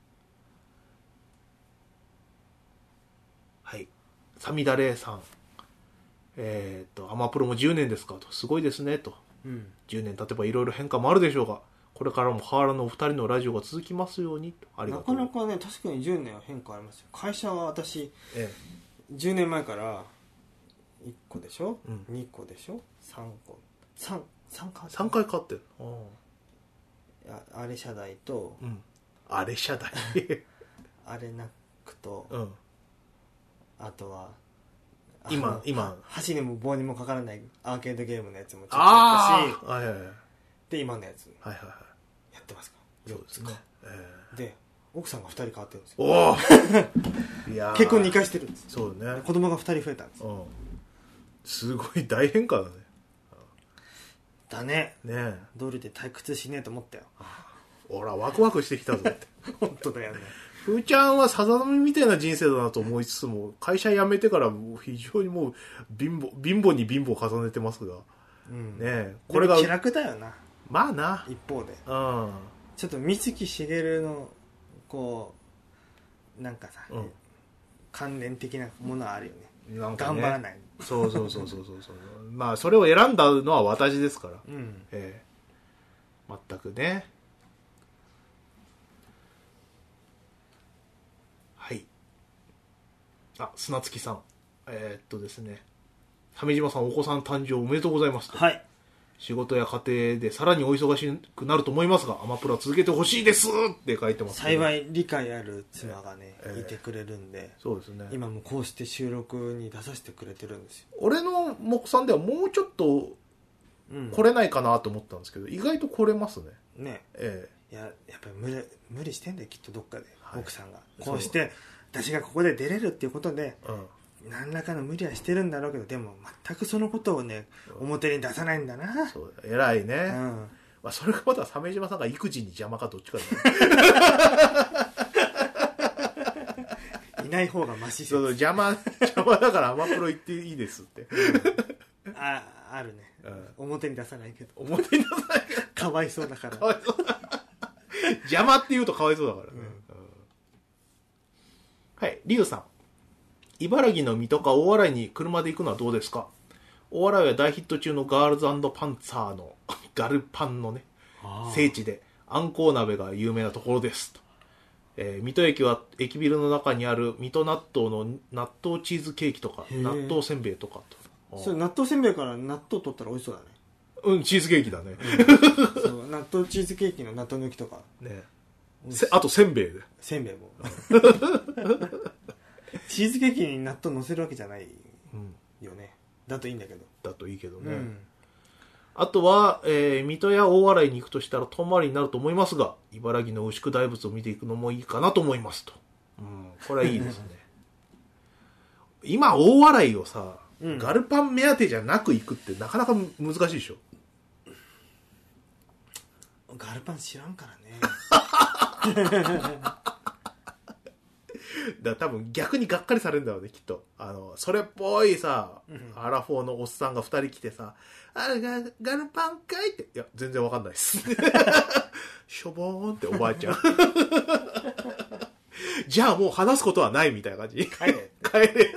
はいサミダレイさんえっ、ー、とアマプロもじゅうねんですかとすごいですねと、うん、じゅうねん経てばいろいろ変化もあるでしょうがこれからも変わらぬお二人のラジオが続きますようにありがとう。 なかなかね確かにじゅうねんは変化ありますよ。会社は私、ええ、じゅうねんまえからいっこでしょ、うん、にこでしょさんこ 3, 3回さんかい買ってるあれ社代と、 うん、あれ社代あれナックと、うん、あとは今今箸にも棒にもかからないアーケードゲームのやつもちょっとやったし、はいはいはい、で今のやつ、はいはいはい、やってますか。そうですね、えー、で奥さんがふたり変わってるんですよ。おいや結婚にかいしてるんです。 そうね子供がふたり増えたんですよ、 うん、すごい大変化だねだねね道理で退屈しねえと思ったよ。 ほらワクワクしてきたぞって本当だよね。 ふーちゃんはさざ波みたいな人生だなと思いつつも会社辞めてから非常にもう貧乏貧乏に貧乏を重ねてますが、うん、ねこれが気楽だよな。 まあな一方で、 うん、 ちょっと水木しげるのこうなんかさ、うん、関連的なものはあるよね。なんかね頑張らない。 そうそうそうそうそうそうまあそれを選んだのは私ですから、うんえー、全くねはいあ砂月さんえー、っとですね鮫島さんお子さん誕生おめでとうございますと。 はい仕事や家庭でさらにお忙しくなると思いますがアマプロは続けてほしいですって書いてます、 ね、幸い理解ある妻がね、えー、いてくれるんで、 そうですね今もこうして収録に出させてくれてるんですよ。 俺の目算ではもうちょっと来れないかなと思ったんですけど、うん、意外と来れますね。 ねええー、いややっぱり無理、無理してんだよきっとどっかで、はい、奥さんがこうして私がここで出れるっていうことで、うん何らかの無理はしてるんだろうけどでも全くそのことをね表に出さないんだな。 そうだ偉いね、うんまあ、それがまた鮫島さんが育児に邪魔かどっちかだ、ね、いない方がマシそう邪魔邪魔だからアマプロ行っていいですって、 うん、ああるね、うん、表に出さないけど表に出さないけどかわいそうだからかわいそう邪魔って言うとかわいそうだからね、うんうん、はいリュウさん茨城の水戸か大洗に車で行くのはどうですか。大洗は大ヒット中のガールズ&パンツァーのガルパンのね聖地であんこう鍋が有名なところですと、えー、水戸駅は駅ビルの中にある水戸納豆の納豆チーズケーキとか納豆せんべいとかと。それ納豆せんべいから納豆取ったら美味しそうだね。 うん、チーズケーキだね、 うん、そう納豆チーズケーキの納豆抜きとかね、あとせんべいでせんべいもチーズケーキに納豆乗せるわけじゃないよね、うん、だといいんだけどだといいけどね、うん、 あとは、えー、水戸や大洗に行くとしたら遠回りになると思いますが茨城の牛久大仏を見ていくのもいいかなと思いますと、うん、これはいいですね今大洗をさ、うん、ガルパン目当てじゃなく行くってなかなか難しいでしょ。 ガルパン知らんからねだから多分逆にがっかりされるんだろうねきっと。あのそれっぽいさ、うん、アラフォーのおっさんがふたり来てさあれガガルパンかいって、いや全然わかんないですしょぼーんっておばあちゃんじゃあもう話すことはないみたいな感じ。 帰れ帰れ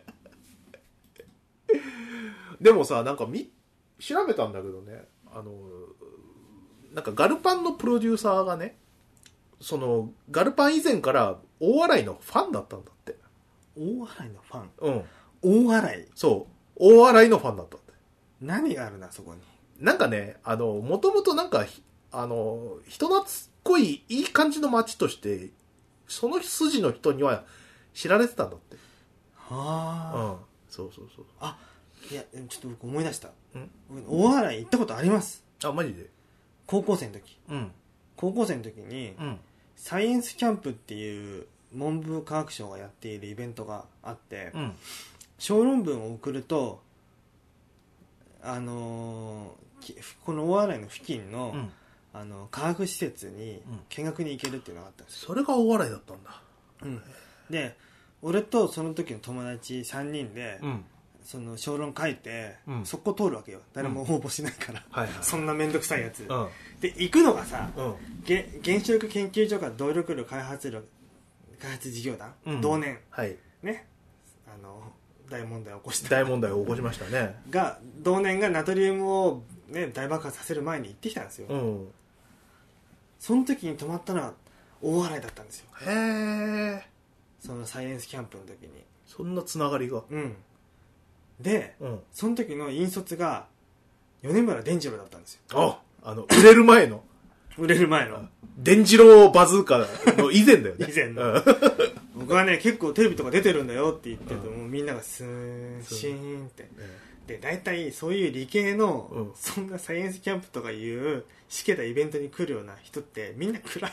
でもさなんかみ調べたんだけどね、あのなんかガルパンのプロデューサーがねそのガルパン以前から大洗のファンだったんだって。 大洗のファン。 うん。 大洗。 そう大洗のファンだったんだ。 何があるなそこに。 なんかねあのもともとなんかあの人懐っこいいい感じの街としてその筋の人には知られてたんだって。 はあ。 うん。そうそうそう。 あいやちょっと僕思い出した。ん大洗行ったことあります。 あマジで。 高校生の時。 うん。 高校生の時に、うん、サイエンスキャンプっていう文部科学省がやっているイベントがあって、うん、小論文を送ると、あのー、この大洗の付近の、うん、あの科学施設に見学に行けるっていうのがあったんですよ。 それが大洗だったんだ、 うん、で俺とその時の友達さんにんで、うんその小論書いて、うん、速攻通るわけよ。誰も応募しないから、うんはいはい、そんなめんどくさいやつ、うん、で行くのがさ、うん、原子力研究所が動力力開発力開発事業団、うん、同年、はいね、あの大問題を起こした大問題を起こしましたねが同年がナトリウムを、ね、大爆発させる前に行ってきたんですよ、うん、その時に泊まったのは大洗だったんですよ。 へえ。 そのサイエンスキャンプの時にそんなつながりが。 うんで、うん、その時の引率が米村伝次郎だったんですよ。 あ、あの売れる前の売れる前の伝次郎バズーカの以前だよね以前の僕はね結構テレビとか出てるんだよって言ってると、うん、もうみんながスーンシーンって、うん、で大体そういう理系の、うん、そんなサイエンスキャンプとかいうしけたイベントに来るような人ってみんな暗い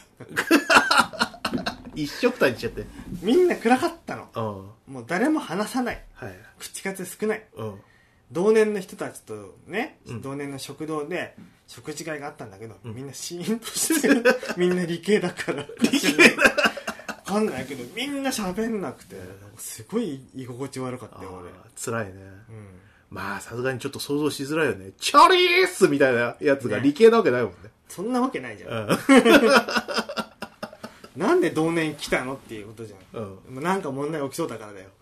一緒くたにしちゃってみんな暗かったの、うん、もう誰も話さない、はい、口数少ない、うん、同年の人たちとね、うん、同年の食堂で食事会があったんだけど、うん、みんなシーンとしてるみんな理系だから理系だ分かんないけどみんな喋んなくてすごい居心地悪かったよ俺。 辛いね、うん、まあさすがにちょっと想像しづらいよね。チョリースみたいなやつが理系なわけないもんね。 そんなわけないじゃん、うんなんで同年来たのっていうことじゃん、うん、なんか問題起きそうだからだよ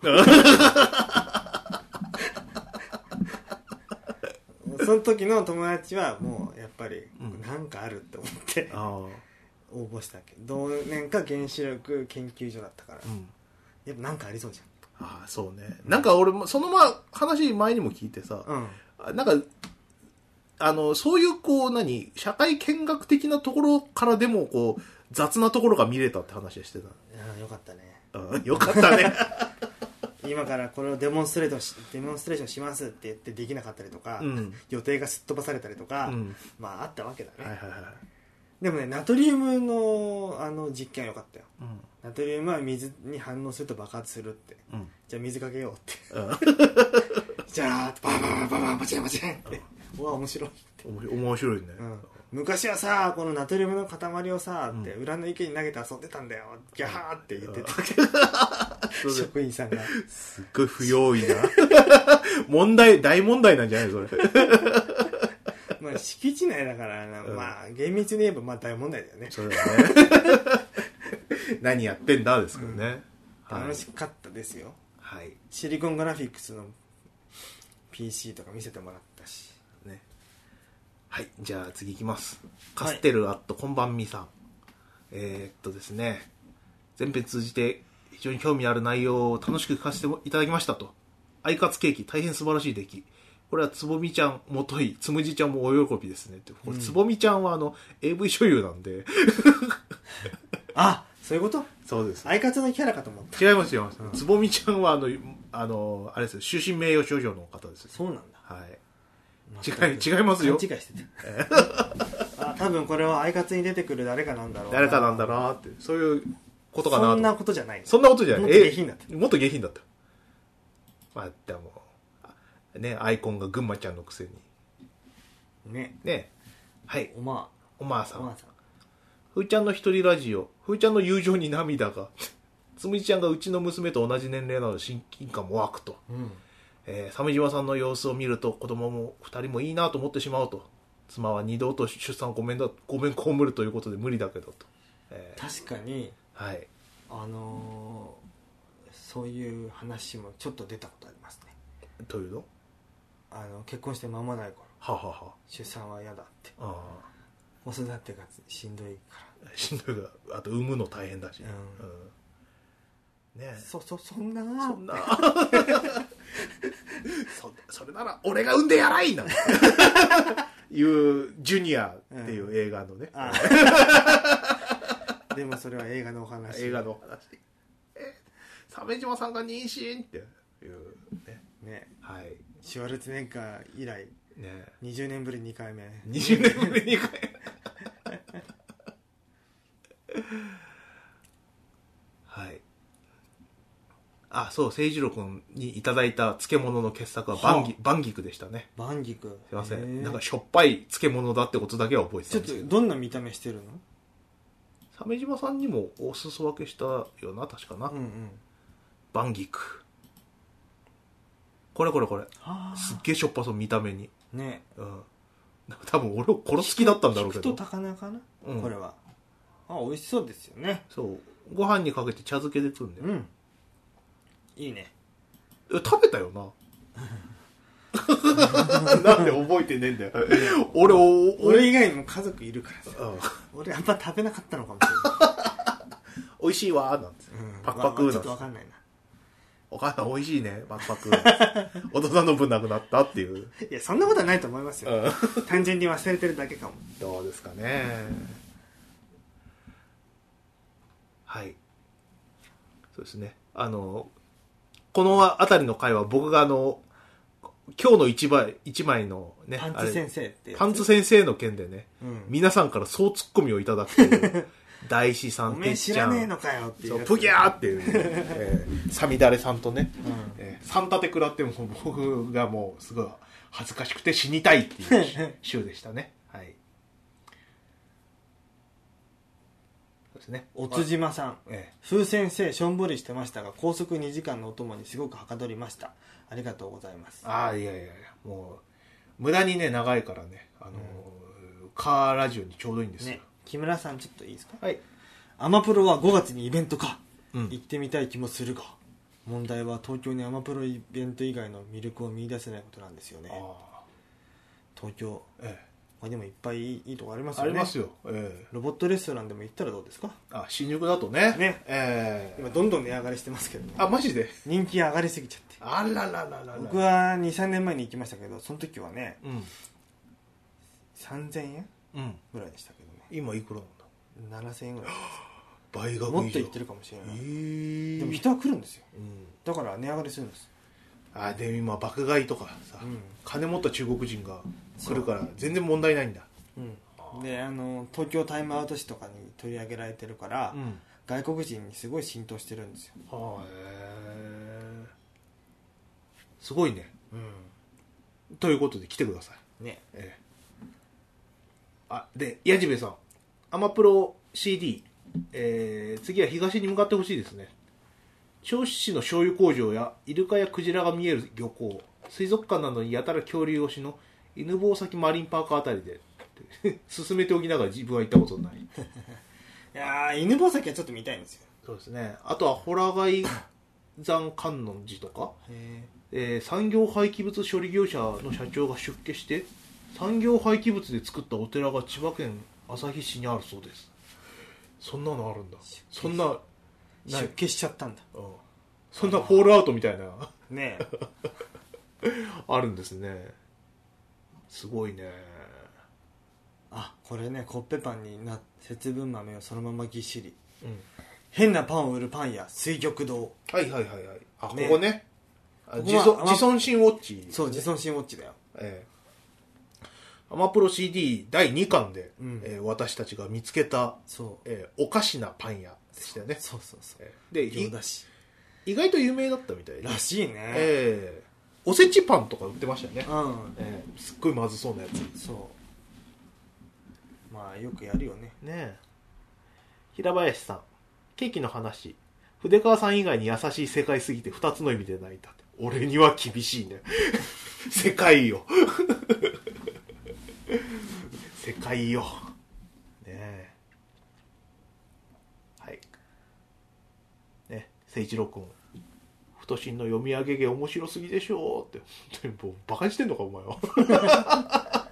その時の友達はもうやっぱりなんかあるって思って、うん、応募したけど同年か原子力研究所だったから、うん、やっぱなんかありそうじゃん。 ああそうね、うん、なんか俺もそのま話前にも聞いてさ、うん、なんかあのそういうこう何社会見学的なところからでもこう雑なところが見れたって話してた。 いやよかったね。 うん、よかったね今からこれをデモンストレートしデモンストレーションしますって言ってできなかったりとか、うん、予定がすっ飛ばされたりとか、うん、まああったわけだね、はいはいはい、でもねナトリウム の, あの実験はよかったよ、うん、ナトリウムは水に反応すると爆発するって、うん、じゃあ水かけようって、うん、じゃあバーバーバーバーバーバチャンバチャンって、うん、うわ面白いって面白いね、 うん昔はさこのナトリウムの塊をさ、うん、って裏の池に投げて遊んでたんだよギャーって言ってたけど、うん、職員さんがすっごい不用意な問題大問題なんじゃないそれまあ敷地内だからな、うん、まあ厳密に言えばまあ大問題だよね。 そうだね何やってんだですけどね、 うんはい、楽しかったですよ。 はいはい、 シリコングラフィックスの ピーシー とか見せてもらったしね。はい、じゃあ次いきます。カステルアットこんばんみさん、えー、っとですね、全編通じて非常に興味ある内容を楽しく聞かせていただきましたと。アイカツケーキ大変素晴らしい出来。これはつぼみちゃんもとい、つむじちゃんもお喜びですねって。これつぼみちゃんはあの エーブイ 女優なんであ、そういうこと？ そうです。 アイカツのキャラかと思った。 違いますよ、うん、つぼみちゃんはあのあのあれですよ、終身名誉少女の方ですよ。 そうなんだ。 はい。違い、違いますよ。 勘違いしてた。あ、多分これはアイカツに出てくる誰かなんだろうな。 誰かなんだなって、そういうことかなと。 そんなことじゃない。 そんなことじゃない。 もっと下品だった。 もっと下品だった。まあ、でも、ね、アイコンが群馬ちゃんのくせに。 ね。 ね。はい。 おまおまあさん。 おまあさん。 ふーちゃんの一人ラジオ。ふーちゃんの友情に涙が。つむじちゃんがうちの娘と同じ年齢なので親近感も湧くと。 うん。 えー、鮫島さんの様子を見ると子供も二人もいいなと思ってしまうと。妻は二度と出産ごめんだごめん被るということで無理だけどと、 えー、確かに、 はい、 あのー、そういう話もちょっと出たことありますね。 どういうの？ あの結婚して間もない頃、 ははは、 出産は嫌だって。 あ子育てがしんどいからしんどいが、あと産むの大変だし、 うんうん、ねえ、 そそそんなそんなそ, それなら俺が産んでやらいないうジュニアっていう映画のね、 うん、でもそれは映画のお話。 映画のお話。え鮫島さんが妊娠っていうね。 ね、 はい。 シュワルツェネッガー以来、 ね、 にじゅうねんぶりにかいめ。 にじゅうねんぶりにかいめ。はい。あ、そう、誠一郎君にいただいた漬物の傑作はバンギ、バンギクでしたね。 バンギク。 すいません。なんかしょっぱい漬物だってことだけは覚えてたんですけど。 ちょっとどんな見た目してるの？ 鮫島さんにもお裾分けしたよな、確かな。 うんうん。 バンギク。これこれこれ。すっげえしょっぱそう、見た目に。 ね。 うん。多分俺を殺す気だったんだろうけど。 菊と高菜かな、 うん、これは。あ、美味しそうですよね。 そう。ご飯にかけて茶漬けで食うんだよ。 うん。いいね。 食べたよな。なんで覚えてねえんだよ。俺お、 俺以外にも家族いるからさ。 うん、 俺やっぱ食べなかったのかもしれない。 美味しいわーなんて、うん、パクパクーなんて、まあ、 ちょっとわかんないな。 お母さん美味しいね、パクパク。お父さんの分なくなったっていう。 いや、そんなことはないと思いますよ。うん、単純に忘れてるだけかも。 どうですかね。はい。そうですね。あの、このあたりの回は僕があの、今日の一枚、一枚のね、 パンツ先生ってやつ。 パンツ先生の件でね、うん、皆さんから総ツッコミをいただくという、大師さん、 おめえ知らねえのかよっていう。 そう、プギャーっていう、ね、えー、サミダレさんとね、うん、えー、三立て食らっても僕がもうすごい恥ずかしくて死にたいっていう週でしたね。はい。そうですね。 おつじまさん、 ええ、 風先生しょんぼりしてましたが高速にじかんのお供にすごくはかどりました。ありがとうございます。 ああ、いやいやいや、もう無駄にね長いからね、あのーうん、カーラジオにちょうどいいんですよ、ね。 木村さんちょっといいですか？ はい。 アマプロはごがつにイベントか、 うん、 行ってみたい気もするが、問題は東京にアマプロイベント以外の魅力を見出せないことなんですよね。あ、東京、ええ、まあ、でもいっぱいいいとこありますよね。 ありますよ、ええ、 ロボットレストランでも行ったらどうですか？ あ、新宿だとね、 ね、 ええ、 今どんどん値上がりしてますけど、ね、 あ、マジで人気上がりすぎちゃって。 あららららら。 僕は にさんねんまえに行きましたけど、その時はね、うん、さんぜんえんぐらいでしたけどね。 今いくらなんだ？ ななせんえんぐらいです。 倍額以上。 もっと行ってるかもしれない、えー、 でも人は来るんですよ、 うん、 だから値上がりするんです。 あ、でも今爆買いとかさ、うん、金持った中国人が来るから全然問題ないんだ。 うん、で、あの東京タイムアウト誌とかに取り上げられてるから、うん、外国人にすごい浸透してるんですよ。 はあ、へー、すごいね、うん、ということで来てくださいね。ええ、あ、で矢島さん、アマプロ シーディー、えー、次は東に向かってほしいですね。銚子市の醤油工場やイルカやクジラが見える漁港、水族館などにやたら恐竜推しの犬吠埼マリンパークあたりで進めておきながら自分は行ったことない。いやー、犬吠埼はちょっと見たいんですよ。 そうですね。あとはホラガイ山観音寺とか、 へえー産業廃棄物処理業者の社長が出家して産業廃棄物で作ったお寺が千葉県旭市にあるそうです。そんなのあるんだ。そんなえ、出家しちゃったんだ。 うん、そんなフォールアウトみたいなねえあるんですね。すごいね。 あ、これね、コッペパンにな節分豆をそのままぎっしり、 うん、 変なパンを売るパン屋水玉堂。 はいはいはいはい。あ、 ね、 ここね。あ、 ここ自尊は自尊心ウォッチ、ね、 そう、自尊心ウォッチだよ。 えー、アマプロ シーディー だいにかんで、 うん、 えー、私たちが見つけた、 そう、 えー、おかしなパン屋でしたよね。 そうそうそう、 えー、で行田市意外と有名だったみたいらしいね。 えー、おせちパンとか売ってましたよね。 うん、 えー、すっごいまずそうなやつ。 そうまあよくやるよね。 ねえ。平林さん、ケーキの話、筆川さん以外に優しい世界すぎて二つの意味で泣いた。俺には厳しいね。世界よ。世界よ。ねえ。はい。ね、誠一郎くん。太しんの読み上げ芸面白すぎでしょって。本当にもうバカにしてんのかお前は。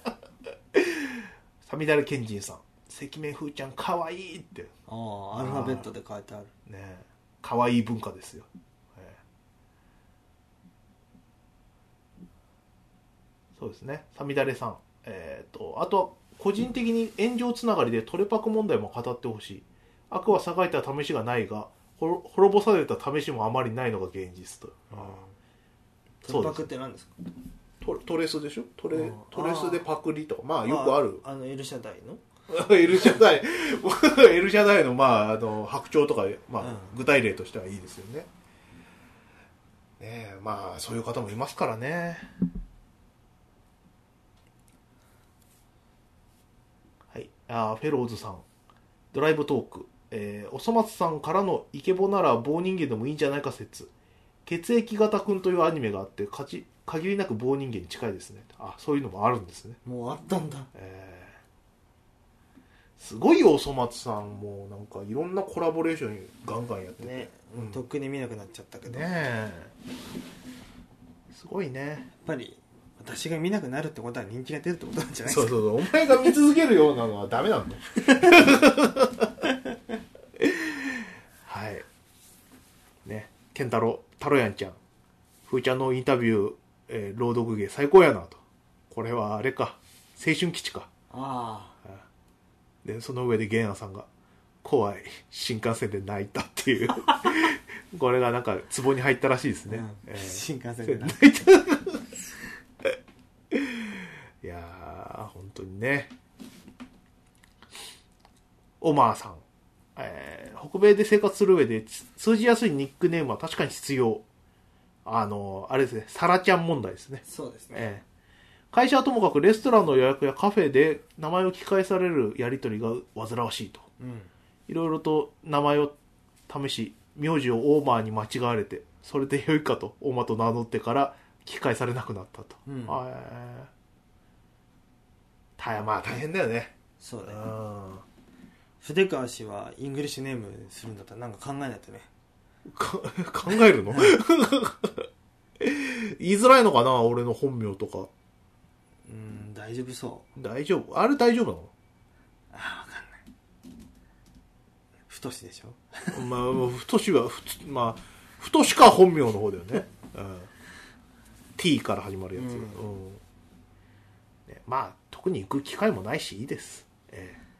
サミダレケンジンさん。赤面風ちゃんかわいいって。 ああ、アルファベットで書いてある。 ねえ。かわいい文化ですよ。そうですね。サミダレさん。えー、と、あとは、個人的に炎上つながりでトレパク問題も語ってほしい。悪は栄えた試しがないが、滅ぼされた試しもあまりないのが現実と。 あトレパクって何ですか？ ト, トレスでしょ？トレ、トレスでパクリとか。まあ、よくある。 あ, あの、エルシャダイのエルシャダイ。エルシャダイの、まあ、あの、白鳥とか、まあ、うん、具体例としてはいいですよね。ねえ、まあ、そういう方もいますからね。はい。あ、フェローズさん。ドライブトーク。えー、おそ松さんからのイケボなら棒人間でもいいんじゃないか説。血液型くんというアニメがあって、かち限りなく棒人間に近いですね。あ、そういうのもあるんですね。 もうあったんだ。 えー、すごいよ、おそ松さん。もうなんかいろんなコラボレーションガンガンやってて。 ね、うん、とっくに見なくなっちゃったけど。 ねえ。すごいね。やっぱり、私が見なくなるってことは人気が出るってことなんじゃないですか。 そうそうそう。お前が見続けるようなのはダメなんだ。はい。ね。ケンタロウ、タロヤンちゃん。ふーちゃんのインタビュー、えー、朗読芸最高やなと。これはあれか。青春基地か。 ああ。 で、その上でゲンアさんが、怖い。新幹線で泣いたっていう。これがなんか、壺に入ったらしいですね。うんえー、新幹線で泣いた。 いやー、本当にね。オマーさん。えー、北米で生活する上で通じやすいニックネームは確かに必要。あの、あれですね、サラちゃん問題ですね。 そうですね。 えー、会社はともかくレストランの予約やカフェで名前を聞き返されるやり取りが煩わしいと。 うん、いろいろと名前を試し、名字をオーマーに間違われて、それで良いかと、オーマーと名乗ってから聞き返されなくなったと。うん、あえー、まあ大変だよね。 そうだよね。筆川氏はイングリッシュネームするんだったらなんか考えないとね。 考えるの言いづらいのかな、俺の本名とか。 うん、大丈夫そう。 大丈夫、あれ大丈夫なの？ ああ、わかんない。太しでしょ。 まあ太しはふつ、まあ太しか本名の方だよね。うん、T から始まるやつ。うんうん、ね、まあ特に行く機会もないしいいです。ええ、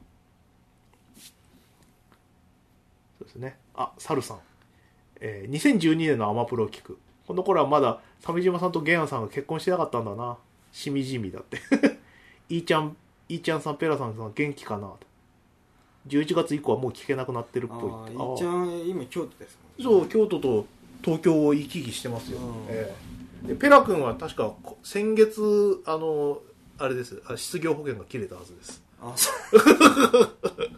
そうですね。あ、サルさん。えー、にせんじゅうにねんのアマプロを聞く。この頃はまだ鮫島さんとゲンアさんが結婚してなかったんだな。しみじみだって。いーちゃん、いーちゃんさん、ペラさんさん元気かな。じゅういちがつ以降はもう聞けなくなってるっぽい。 ああ、いーちゃん今京都ですもんね。そう、京都と東京を行き来してますよ。えー、でペラ君は確か先月、あの、あれです。失業保険が切れたはずです。あ、そう。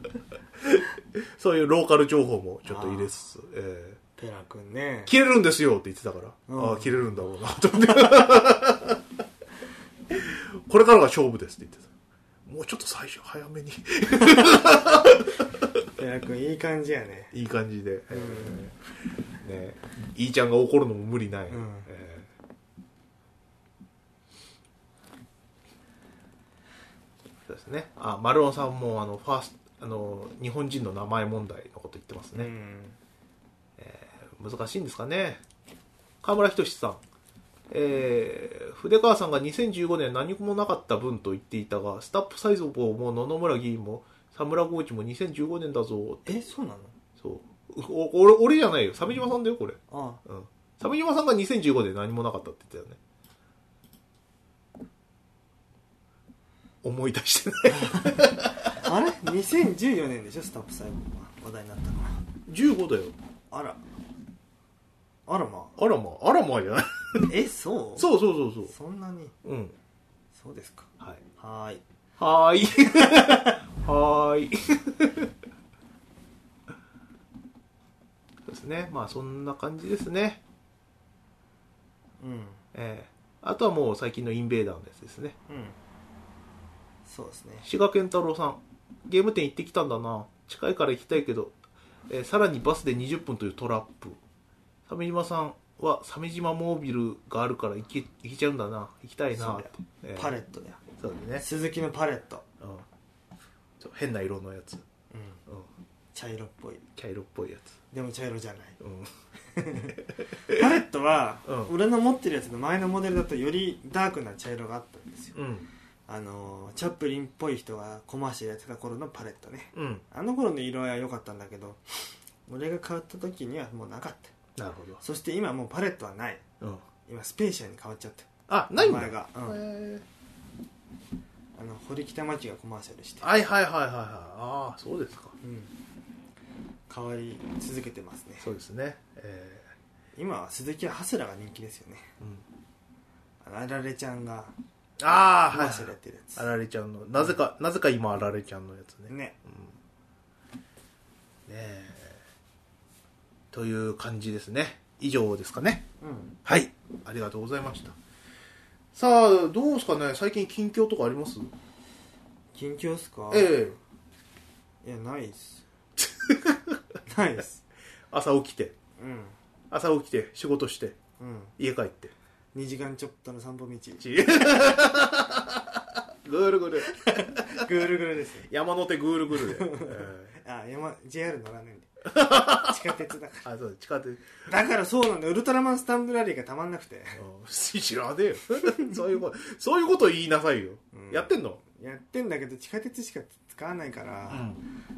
そういうローカル情報もちょっと入れつつ、えー、ペラ君ね、 切れるんですよって言ってたから、うん、ああ切れるんだろうなと思ってこれからが勝負ですって言ってた。もうちょっと最初早めにペラ君いい感じやね。 いい感じで、 うん、 ね、いいちゃんが怒るのも無理ない、 うんえー、そうですね。あ、丸尾さんもあのファースト、あの日本人の名前問題のこと言ってますね、 うんえー、難しいんですかね。河村仁さん、えー、筆川さんがにせんじゅうごねん何もなかった分と言っていたが、スタップサイズも野々村議員も佐村コーチもにせんじゅうごねんだぞ。 え、そうなの？ そうお俺俺じゃないよ、鮫島さんだよこれ。 ああ、 うん、鮫島さんがにせんじゅうごで何もなかったって言ってたよね。思い出してないあれにせんじゅうよねんでしょ、スタップサイズが話題になったのは。 じゅうごだよ。 あらあらまあらまあ、あらまあじゃないえ、そうそうそうそうそう。 そんなに。 うん。 そうですか。 はい。 はーい。 はーい。はーい。そうですね。まあそんな感じですね。 うん。 ええー。あとはもう最近のインベーダーのやつですね。 うん。そうですね。 志賀健太郎さん。ゲーム店行ってきたんだな。近いから行きたいけど、えー、さらにバスでにじゅっぷんというトラップ。鮫島さんは鮫島モービルがあるから行け、行けちゃうんだな。行きたいなと、 えー、パレットだよ。 そうだね。 鈴木のパレット。 うん。そう変な色のやつ。うん。 うん、茶色っぽい。 茶色っぽいやつ。 でも茶色じゃない。 うん。 パレットは、 うん、 俺の持ってるやつの前のモデルだとよりダークな茶色があったんですよ。 うん。 あのチャップリンっぽい人がコマーシャルやってた頃のパレットね。 うん。 あの頃の色合いは良かったんだけど、俺が買った時にはもうなかった。 なるほど。 そして今もうパレットはない、うん、今スペーシアに変わっちゃった。 あ、ないんだ。 名前が、うん、へあの堀北真希がコマーシャルして、 はいはいはいはいはい。ああ、そうですか。 うん、変わり続けてますね。 そうですね、えー、今は鈴木はハスラーが人気ですよね、うん、あられちゃんがああコマーシャルやってるやつ、 はい、あられちゃんのなぜか、うん、なぜか今あられちゃんのやつねね、 うん、ねえという感じですね。以上ですかね、うん、はい、ありがとうございました。さあどうですかね、最近近況とかあります？ 近況っすか？ ええいやないっすないっす。 朝起きて、うん、朝起きて仕事して、うん、家帰ってにじかんちょっとの散歩道ぐるぐるぐるぐるですよ。 山手ぐるぐるで、 えー、あ山 ジェイアール 乗らないんで地下鉄だからあそう地下鉄だからそうなんだ。ウルトラマンスタンプラリーがたまんなくて知らねえよそういうことそういうこと言いなさいよ、うん、やってんの？ やってんだけど地下鉄しか使わないから、うん、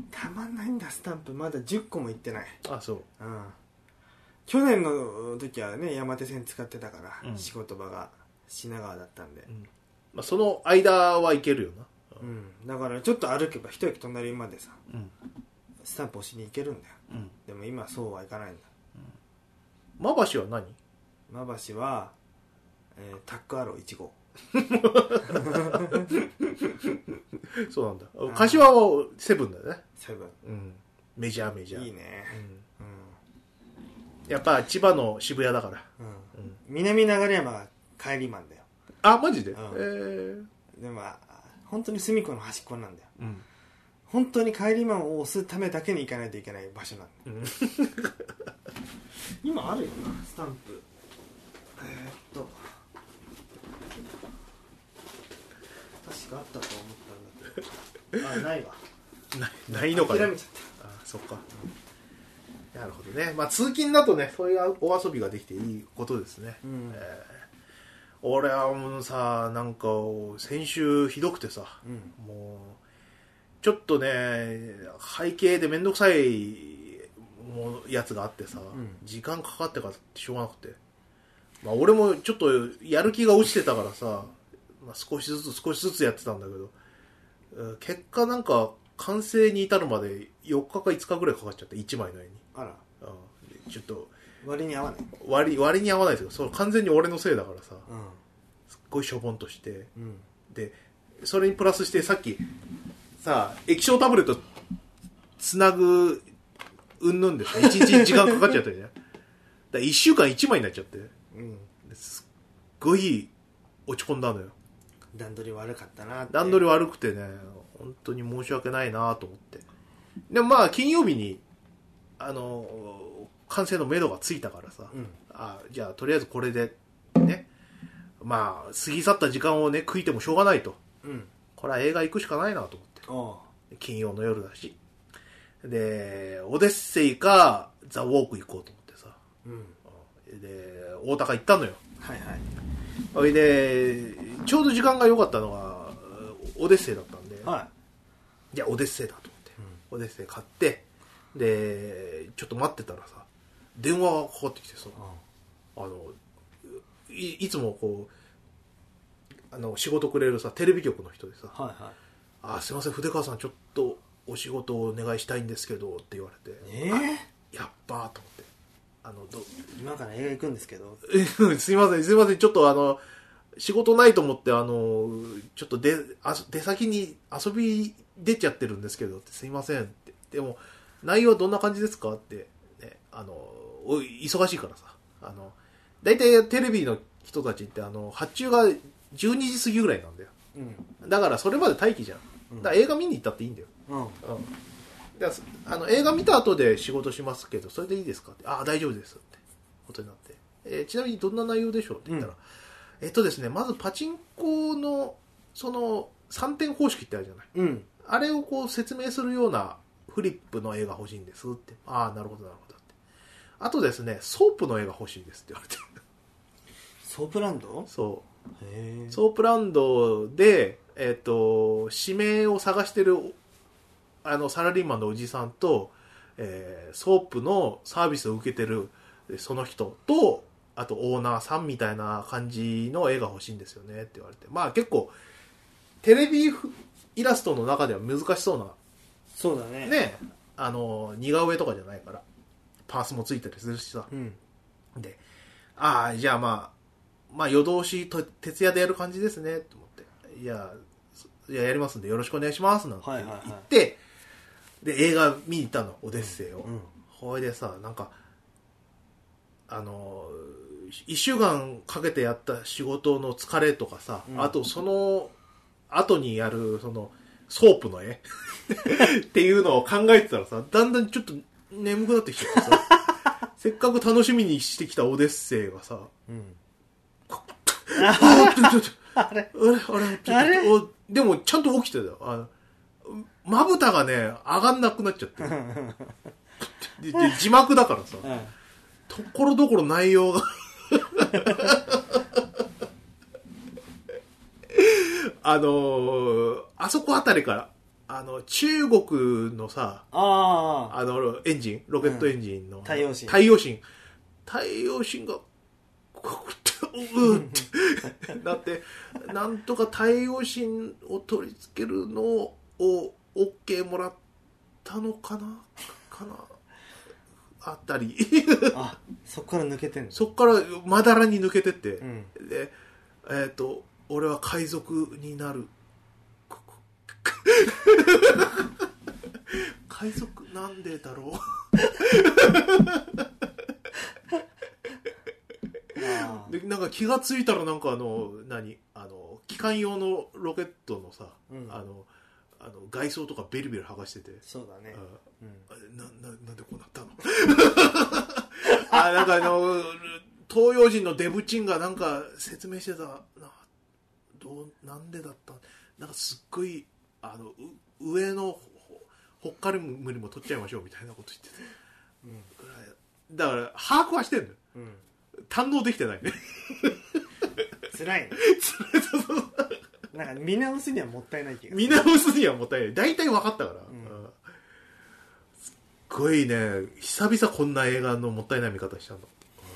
たまんないんだ。スタンプまだじゅっこも行ってない。 あそう、 うん、去年の時はね山手線使ってたから、うん、仕事場が品川だったんで、うん、 まあ、その間は行けるよな、 うん、だからちょっと歩けば一駅隣までさ、うん、スタンプ押しに行けるんだよ、うん、でも今そうはいかないんだ、 うん、馬橋は何？ 馬橋は、えー、タックアローいち号そうなんだ。柏はセブンだよね。 セブン、 うん、メジャーメジャーいいね、うんうん、やっぱ千葉の渋谷だから、うんうん、 南流山が帰りマンだよ。 あマジで、うん、 えー、でも本当に隅っこの端っこなんだよ、うん、本当に帰りマンを押すためだけに行かないといけない場所なんだ、うん、今あるよなスタンプ。えー、っと確かあったと思ったんだけどあないわな, ないのかね。 諦めちゃった。 あそっか、うん、なるほどね。まあ通勤だとねそういうお遊びができていいことですね、うんえー俺はもうさなんか先週ひどくてさ、うん、もうちょっとね背景でめんどくさいやつがあってさ、うん、時間かかってからしょうがなくて、まあ、俺もちょっとやる気が落ちてたからさ、まあ、少しずつ少しずつやってたんだけど結果なんか完成に至るまでよっかかいつかぐらいかかっちゃっていちまいの絵に。あら、うん、ちょっと割に合わない。 割割に合わないですよ。それ完全に俺のせいだからさ、うん、すっごいしょぼんとして、うん、でそれにプラスしてさっきさ液晶タブレットつなぐうんぬんでさいちにち時間かかっちゃったじゃんだからいっしゅうかんいちまいになっちゃって、うん、すっごい落ち込んだのよ。 段取り悪かったなって。 段取り悪くてね本当に申し訳ないなと思って。でもまあ金曜日にあの完成の目処がついたからさ、 うん、 あじゃあとりあえずこれでね、まあ過ぎ去った時間をね食いてもしょうがないと、 うん、 これは映画行くしかないなと思って、金曜の夜だし、でオデッセイかザ・ウォーク行こうと思ってさ、うん、で大高行ったのよ。 はいはい。 それでちょうど時間が良かったのがオデッセイだったんで、 はい、 じゃあオデッセイだと思って、うん、オデッセイ買って、でちょっと待ってたらさ電話がかかってきてさ、うん、あの い, いつもこうあの仕事くれるさテレビ局の人でさ、 はいはい、 あすいません筆川さんちょっとお仕事をお願いしたいんですけどって言われて、 えー、やっばーと思って、あのど今から映画行くんですけどすいませんすいませんちょっとあの仕事ないと思ってあのちょっと出出先に遊び出ちゃってるんですけどって、すいませんって、でも内容はどんな感じですかって、ね、あの忙しいからさ、あの大体テレビの人たちってあの発注がじゅうにじ過ぎぐらいなんだよ、うん、だからそれまで待機じゃん、うん、だから映画見に行ったっていいんだよ、うんうん、だからあの映画見た後で仕事しますけどそれでいいですかって、ああ大丈夫ですってことになって、えー、ちなみにどんな内容でしょうって言ったら、うん、えっとですねまずパチンコのそのさんてん方式ってあるじゃない、うん、あれをこう説明するようなフリップの絵が欲しいんですって、ああなるほどなるほどって、あとですねソープの絵が欲しいですって言われてソープランド、 そうへソープランドで、えー、と指名を探してるあのサラリーマンのおじさんと、えー、ソープのサービスを受けてるその人と、あとオーナーさんみたいな感じの絵が欲しいんですよねって言われて、まあ結構テレビイラストの中では難しそうな、 そうだね、 ね、あの似顔絵とかじゃないからパースもついたりするしさ、うん、でああじゃあまあまあ夜通しと徹夜でやる感じですねと思って、いやいややりますんでよろしくお願いしますなんて言って、はいはいはい、で映画見に行ったのオデッセイを、うんうん、ほいでさなんかあのいっしゅうかんかけてやった仕事の疲れとかさ、うん、あとその後にやるそのソープの絵っていうのを考えてたらさ、だんだんちょっと眠くなってきちゃってさせっかく楽しみにしてきたオデッセイがさ、うん、あれあれあれでもちゃんと起きてたよ、あまぶたがね上がんなくなっちゃってでで字幕だからさ、うん、ところどころ内容があのー、あそこあたりからあの中国のさ あ, あのエンジンロケットエンジンの、うん、 太陽神太陽神太陽神がうってなってなんとか太陽神を取り付けるのを OK もらったのかなかなあったりあそっから抜けてんの、 そっからまだらに抜けてって、うん、でえっ、ー、と俺は海賊になる海賊なんでだろうでなんか気がついたらなんかあの何あの機関用のロケットのさ、うん、あのあの外装とかベリベリ剥がしてて、 そうだね、 うん、な, な, なんでこうなったのあなんかあの東洋人のデブチンがなんか説明してたな、どうなんでだったなんかすっごいあの上のほっかりむりも取っちゃいましょうみたいなこと言ってて、うん、だから把握はしてんのよ、うん、堪能できてないね辛いねなんか見直すにはもったいない気がする。 見直すにはもったいない。大体分かったから、うん、すっごいね久々こんな映画のもったいない見方したの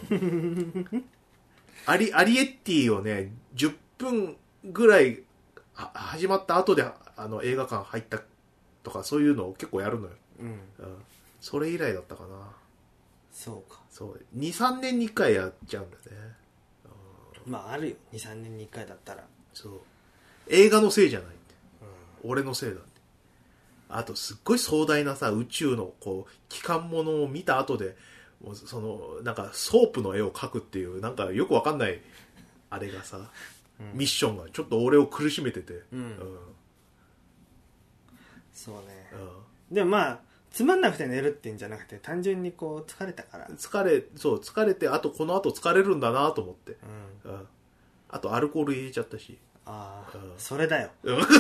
アリアリエッティをねじゅっぷんぐらいは始まった後であの映画館入ったとかそういうのを結構やるのよ、うんうん、それ以来だったかな。 そうか、 そう にさんねんにいっかいやっちゃうんだね、 うん、まああるよにさんねんにいっかいだったら。 そう映画のせいじゃないって、うん、俺のせいだって。あとすっごい壮大なさ宇宙のこう機関ものを見た後でもうそのなんかソープの絵を描くっていうなんかよくわかんないあれがさ、うん、ミッションがちょっと俺を苦しめてて、うんうん、 そうね、うん、でもまあつまんなくて寝るってんじゃなくて単純にこう疲れたから疲れそう疲れてあとこの後疲れるんだなと思って、うんうん、あとアルコール入れちゃったしああ、うん、それだよ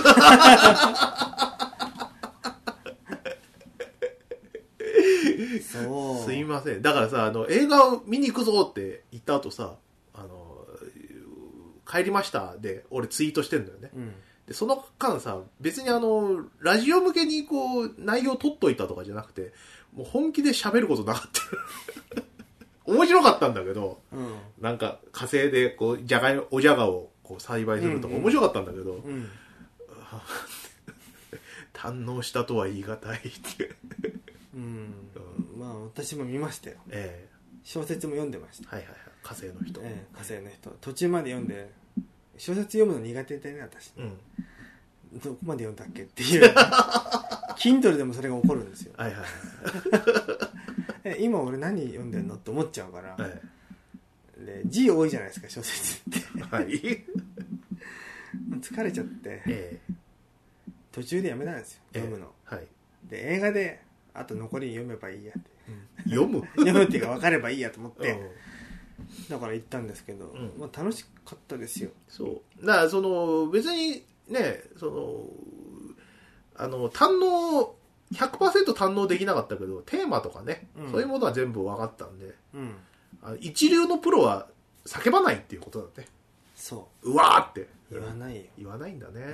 そうすいませんだからさあの映画を見に行くぞって言った後さあの帰りましたで俺ツイートしてんだよね、うん、でその間さ別にあのラジオ向けにこう内容取っといたとかじゃなくてもう本気で喋ることなかった面白かったんだけど、うん、なんか火星でこうじゃがいおじゃがをこう栽培するとか面白かったんだけど、うんうん、堪能したとは言い難いってうん、うん、まあ私も見ましたよ、えー、小説も読んでました。 はいはいはい火星の人、 えー、火星の人途中まで読んで小説読むの苦手でね私、うん、どこまで読んだっけっていうKindle でもそれが起こるんですよはいはいはいえ今俺何読んでんのって思っちゃうから、はい、で字多いじゃないですか小説ってはい疲れちゃって、えー、途中でやめたんですよ読むの、えーはい、で映画であと残り読めばいいやって、 うん、読む読むっていうか分かればいいやと思って、うん、だから行ったんですけど、うんまあ、楽しかったですよ。 そうだからその別にねそのあの堪能 ひゃくパーセント 堪能できなかったけどテーマとかね、うん、そういうものは全部分かったんで、うん、あの一流のプロは叫ばないっていうことだね。そううわーって言わないよ言わないんだね、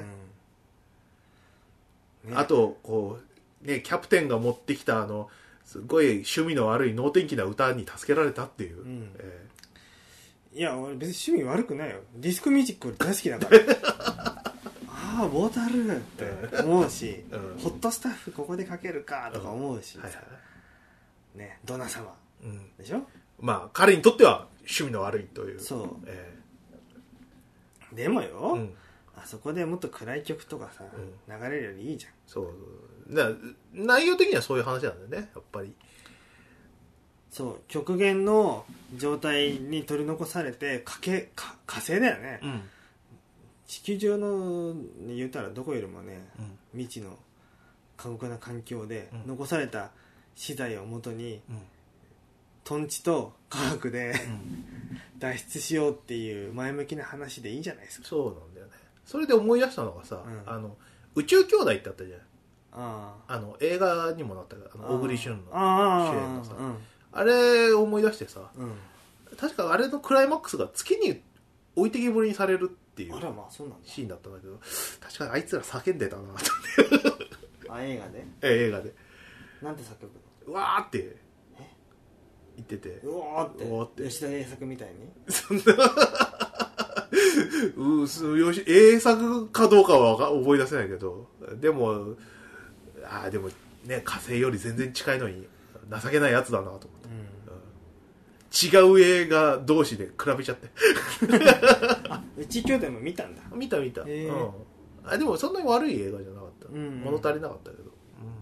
うんね、あとこうねキャプテンが持ってきたあのすごい趣味の悪い能天気な歌に助けられたっていう、うんえー、いや俺別に趣味悪くないよディスコミュージック大好きだからああボータルって思うし、うん、ホットスタッフここでかけるかとか思うし、うんはいはい、ねドナ様、うん、でしょまあ彼にとっては趣味の悪いというそう、えー、でもよ、うん、あそこでもっと暗い曲とかさ、うん、流れるよりいいじゃんそうだ内容的にはそういう話なんだよねやっぱりそう極限の状態に取り残されてかけか火星だよね、うん地球上の言うたらどこよりもね、うん、未知の過酷な環境で、うん、残された資材をもとに、うん、トンチと科学で、うん、脱出しようっていう前向きな話でいいじゃないですか。 そうなんだよね。それで思い出したのがさ、うん、あの宇宙兄弟ってあったじゃない。ああの映画にもなったあの小栗旬の主演のさ あ, あ, あ, あれを思い出してさ、うん、確かあれのクライマックスが月に置いてけぼりにされるっていうシーンだったんだけど確かにあいつら叫んでたなあ映画でえ映画でなんて叫ぶのうわーって言っててうわーってうわーって吉田栄作みたいにそんなうすよし栄作かどうかは覚え出せないけどでもあでもね火星より全然近いのに情けないやつだなと思って、うんうん、違う映画同士で比べちゃってあうち兄弟も見たんだ見た見た、うん、あでもそんなに悪い映画じゃなかった、うんうん、物足りなかったけど、うん、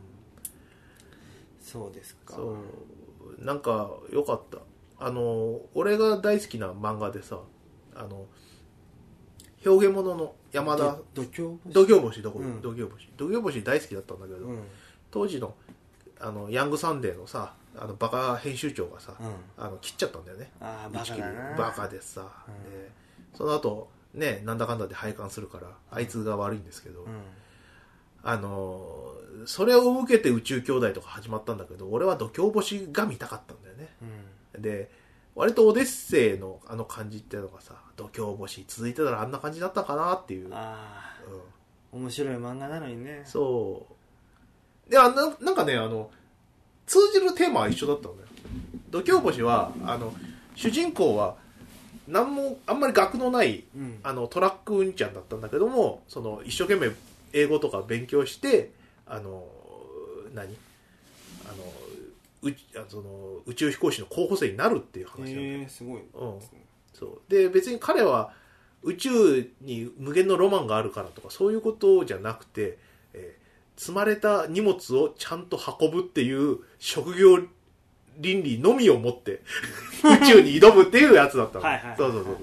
そうですかそうなんか良かったあの俺が大好きな漫画でさあの表現物の山田度胸星度胸星どこ、うん、度胸星度胸星大好きだったんだけど、うん、当時のあのヤングサンデーのさあのバカ編集長がさ、うん、あの切っちゃったんだよねあバカだなバカでさ、うん、でその後ねなんだかんだで廃刊するから、うん、あいつが悪いんですけど、うん、あのそれを受けて宇宙兄弟とか始まったんだけど俺は度胸星が見たかったんだよね、うん、で割とオデッセイのあの感じっていうのがさ度胸星続いてたらあんな感じだったかなっていうあ、 うん、面白い漫画なのにねそうであななんかねあの通じるテーマは一緒だったんだよ度胸星はあの主人公は何もあんまり学のない、うん、あのトラックうんちゃんだったんだけどもその一生懸命英語とか勉強してあの何あのうその宇宙飛行士の候補生になるっていう話なんだよ、 えー、すごい、うん、 そうで別に彼は宇宙に無限のロマンがあるからとかそういうことじゃなくて、えー、積まれた荷物をちゃんと運ぶっていう職業倫理のみを持って宇宙に挑むっていうやつだったのはい、はい、そうそうそう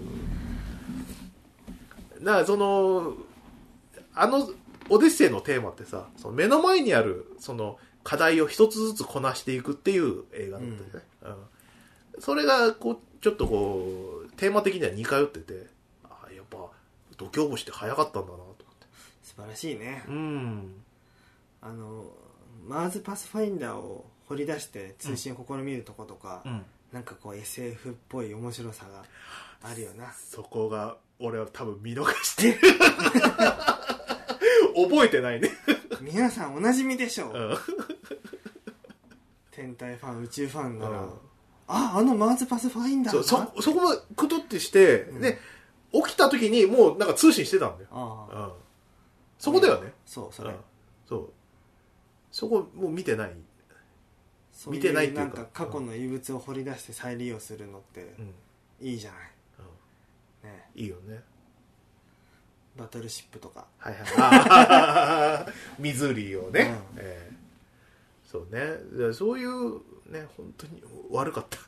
だからそのあのオデッセイのテーマってさその目の前にあるその課題を一つずつこなしていくっていう映画だったんですね、うんうん、それがこうちょっとこうテーマ的には似通ってて、あやっぱ度胸星って早かったんだなと思って。 素晴らしいね。 うんあのマーズパスファインダーを掘り出して通信を試みるとことか、うん、なんかこう エスエフ っぽい面白さがあるよな。 そこが俺は多分見逃して覚えてないね皆さんおなじみでしょう、うん、天体ファン宇宙ファンなら、うん、ああのマーズパスファインダーそそそこもクトってして、うん、で起きた時にもうなんか通信してたんだよ。あ、うん、そこだよね。 そうそれ、うん、 そうそこもう見てない。 見てないっていうか、なんか過去の遺物を掘り出して再利用するのっていいじゃない、うんね、 いいよね。 バトルシップとか、 はいはい、ミズーリーをね、うんえー、そうね、そういうね本当に悪かった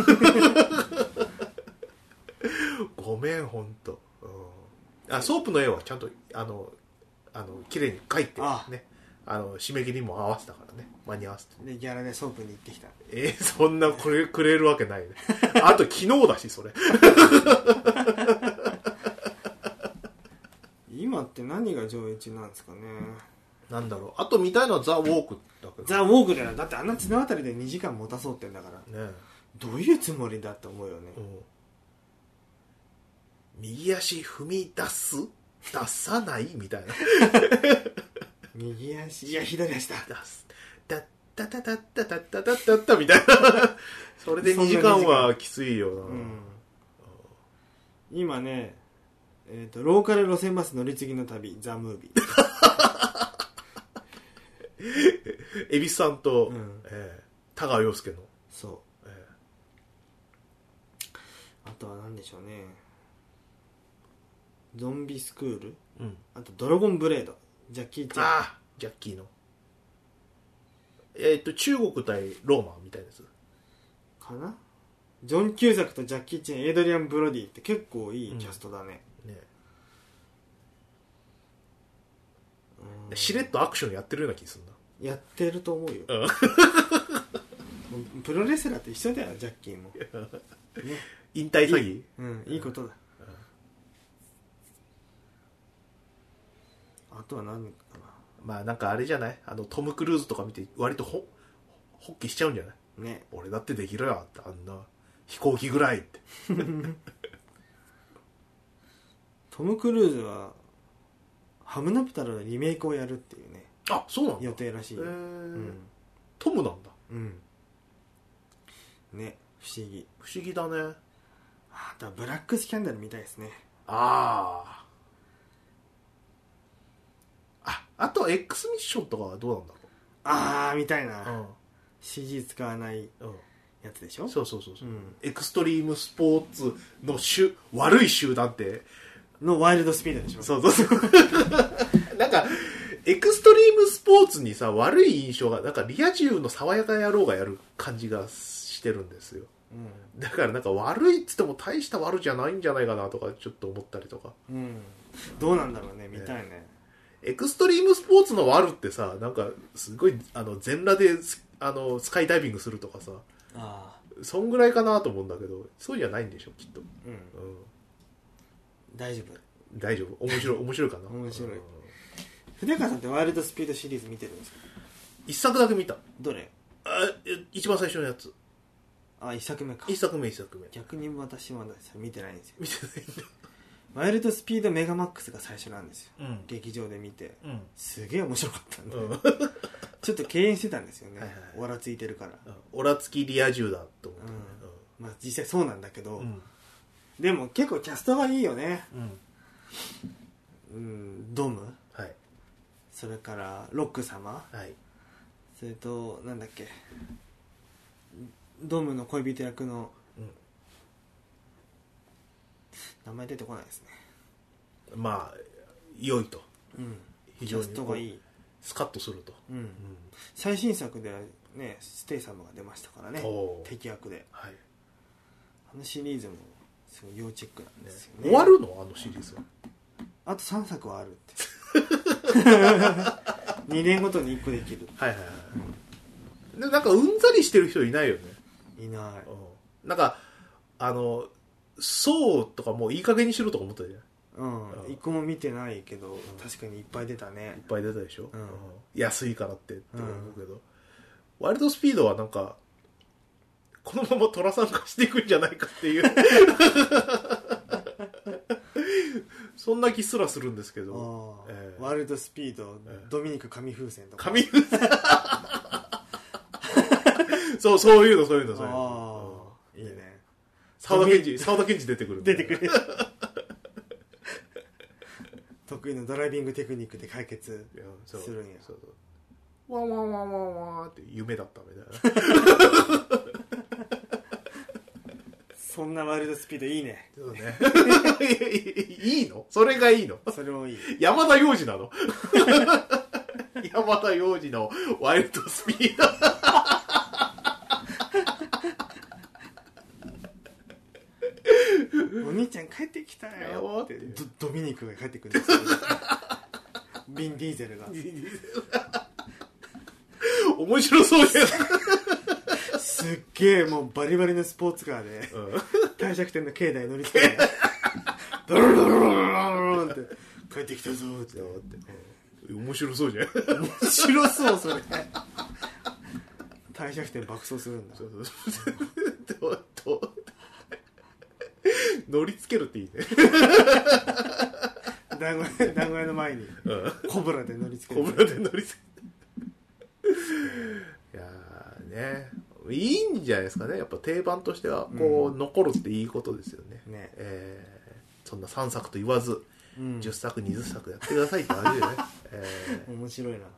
ごめん本当、うん、あソープの絵はちゃんとあのあの綺麗に描いてね、あの締め切りも合わせたからね、間に合わせてでギャラでソープに行ってきた。 えー、そんなこれくれるわけないねあと昨日だしそれ今って何が上映中なんですかね。 なんだろう、あと見たいのはザ・ウォークだけど。 ザ・ウォークだよ。だってあんな綱渡りでにじかん持たそうってんだからね。どういうつもりだって思うよね、うん、 右足踏み出す出さないみたいな右足いや左足だ出すだったたたたたたたたたみたいなそれでにじかんはきついよな、うん、 今ねえーとローカル路線バス乗り継ぎの旅ザ・ムービー蛭子さんと、うんえー、田川陽介のそう、えー、あとは何でしょうね、ゾンビスクール、うん、あとドラゴンブレードジャッキー・チェン。 ああジャッキーのえっ、ー、と中国対ローマみたいなやつかな。ジョン・キューザクとジャッキー・チェンエイドリアン・ブロディって結構いいキャストだね、うん、ねうん、しれっとアクションやってるような気するな。 やってると思うよ、うん、プロレスラーって一緒だよジャッキーも、ね、 引退詐欺いい、 うん、いいことだ、うん、あとは何かな。 まあなんかあれじゃない、あのトム・クルーズとか見て割とほ発起しちゃうんじゃないね。 俺だってできるよってあんな飛行機ぐらいってトム・クルーズはハムナプタルのリメイクをやるっていうね。 あ、そうなんだ。 予定らしい、えーうん、トムなんだ。 うんね、不思議不思議だね。 あとはブラックスキャンダルみたいですね。 ああああとは X ミッションとかはどうなんだろう。 ああみたいな、うん、シージー 使わないやつでしょ、 うん、そうそうそうそう、うん、エクストリームスポーツのし悪い集団ってのワイルドスピードでしょ。 そうそうそうなんかエクストリームスポーツにさ悪い印象がなんかリア充の爽やか野郎がやる感じがしてるんですよ、うん、だからなんか悪いっつっても大した悪じゃないんじゃないかなとかちょっと思ったりとか、 うん、どうなんだろうね、見たいね。ねエクストリームスポーツの悪ってさなんかすごいあの全裸であのスカイダイビングするとかさ、あそんぐらいかなと思うんだけどそうじゃないんでしょきっと、うんうん、 大丈夫大丈夫面白い面白いかな面白い、うん、筆川さんってワイルドスピードシリーズ見てるんですか？ 一作だけ見た。 どれ？ あ一番最初のやつ。 あ一作目か。 一作目一作目。 逆に私は見てないんですよ。 見てないんだ。 ワイルドスピードメガマックスが最初なんですよ、うん、劇場で見て、うん、すげえ面白かったんで、うん、ちょっと敬遠してたんですよね、はいはい、オラついてるから、 うん、オラつきリア充だと思って、 うんまあ、実際そうなんだけど、うん、でも結構キャストがいいよね、うんうん、ドム、はい、それからロック様、はい、それとなんだっけドムの恋人役の名前出てこないですね。 まあ良いと、うん、 非常にキャストがいい、 スカッとすると、うんうん、 最新作ではねステイサムが出ましたからね敵役で、はい、あのシリーズもすごい要チェックなんですよね。 終わるのあのシリーズは？ あとさんさくはあるってにねんごとにいっこできる。 はいはいはい、うん、でなんかうんざりしてる人いないよね。 いない、 うん、なんかあのそうとかもういい加減にしろとか思ったじゃん。 うん、一個も見てないけど、うん、確かにいっぱい出たね。 いっぱい出たでしょ、 うんうん、 安いからってって思うけど、うん、ワイルドスピードはなんかこのまま虎さん化していくんじゃないかっていうそんな気すらするんですけど、 えー、ワイルドスピード、えー、ドミニク紙風船とか紙風船そうそういうのそういうのそういうの、うん、いいね。 沢田研二沢田研二出てくる出てくる得意のドライビングテクニックで解決するんや。そうそうワンワンワンワンワンって夢だったみたいなそんなワイルドスピードいいね。 そうねいいのそれがいいの。 それもいい。 山田洋次なの山田洋次のワイルドスピードお兄ちゃん帰ってきたよってド, ドミニクが帰ってくるんですよビン・ディーゼルが面白そうじゃんすっげえもうバリバリのスポーツカーで、うん、帝釈天の境内乗りつけてドロロロロロロロって帰ってきたぞって、 うん、面白そうじゃん面白そうそれ帝釈天爆走するんだ。そうそうそうどう乗りつけるっていいね団子屋団子屋の前に、うん、コブラで乗りつける。 コブラで乗りつけるいやーねいいんじゃないですかね。やっぱ定番としてはこう、うん、残るっていいことですよね。ね、えー、そんなさんさくと言わず、うん、じゅっさくにじゅっさくやってくださいって感じでね、 えー、面白いな。ね、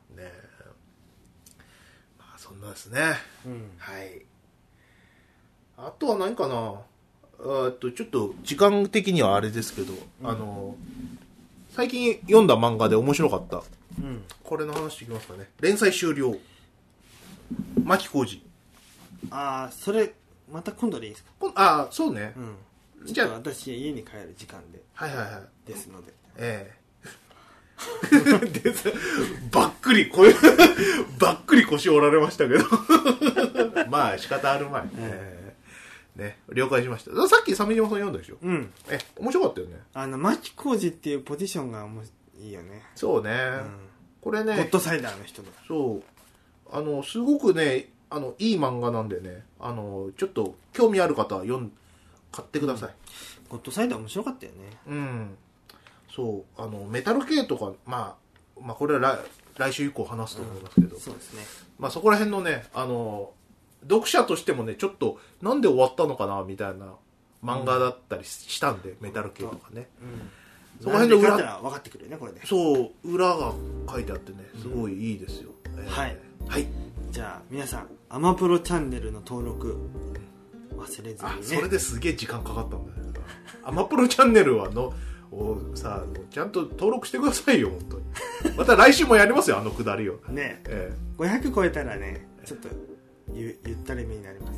まあそんなですね。うん、はい。あとは何かな。あとちょっと時間的にはあれですけど、うん、あの最近読んだ漫画で面白かった、うん、これの話していきますかね。連載終了牧浩二。 ああそれまた今度でいいですか。 ああそうね、 うん、じゃあ私家に帰る時間ではいはいはいですのでええでばっくりこういうばっくり腰折られましたけどまあ仕方あるまい、ええね、了解しました。さっき鮫島さん読んだでしょ。うん。え、面白かったよね。 あの牧浩二っていうポジションがもいいよね。 そうね、うん。これね。 ゴッドサイダーの人だ。 そう。あのすごくね、あのいい漫画なんでね、あのちょっと興味ある方は読ん買ってください。うん、 ゴッドサイダー面白かったよね。 うん。そう、あのメタル系とか、まあまあこれは来, 来週以降話すと思いますけど、うん、 そうですね。 まあそこら辺のね、あの。読者としてもねちょっとなんで終わったのかなみたいな漫画だったりしたんで、うん、メタル系とかね、うん、そこら辺の裏分かってくるよねこれで。 そう裏が書いてあってねすごいいいですよ、うんえー、 はい、 はい、 じゃあ皆さんアマプロチャンネルの登録忘れずにね。 あそれですげえ時間かかったんだよアマプロチャンネルはのをさちゃんと登録してくださいよ本当にまた来週もやりますよあのくだりをね、 えー、ごひゃく超えたらねちょっとゆ, ゆったりめになります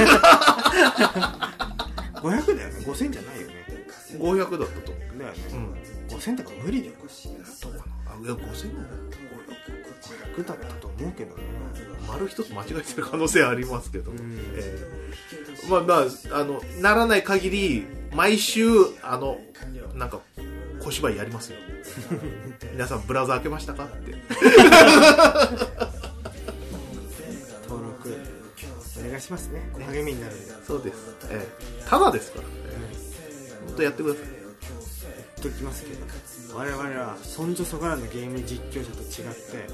ごひゃくだよねごせんじゃないよね。 ごひゃくだったと思うだよね、うん、ごせんとか無理だよ。 どうかなあいやごせんだよごひゃくだったと思うけどね。 丸一つ間違えてる可能性ありますけど、えー、まあまああのならない限り毎週あのなんか小芝居やりますよ皆さんブラウザ開けましたかってお願いしますね。励みになるんで。 そうです、えー、ただですから、えー、本当やってください。 言っときますけど我々はそんじょそこらのゲーム実況者と違って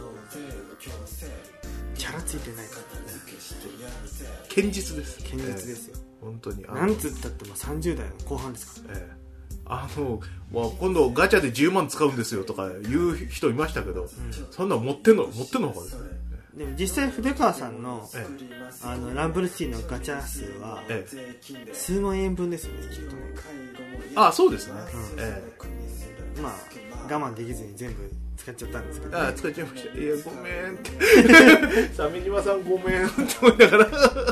キャラついてないから堅実です。 堅実ですよ、 えー、本当になんつったってもさんじゅう代の後半ですから、えーあのまあ、今度ガチャでじゅうまん使うんですよとか言う人いましたけど、うん、そんな持ってんの持ってんのほかですね。 でも実際筆川さん の,、ええ、あのランブルシティのガチャ数は、ええ、数万円分ですよねきっとね。 ああそうですね、うんええ、まあ我慢できずに全部使っちゃったんですけど、ね、 ああ使っちゃいました。いやごめんって鮫島さんごめんって思いながら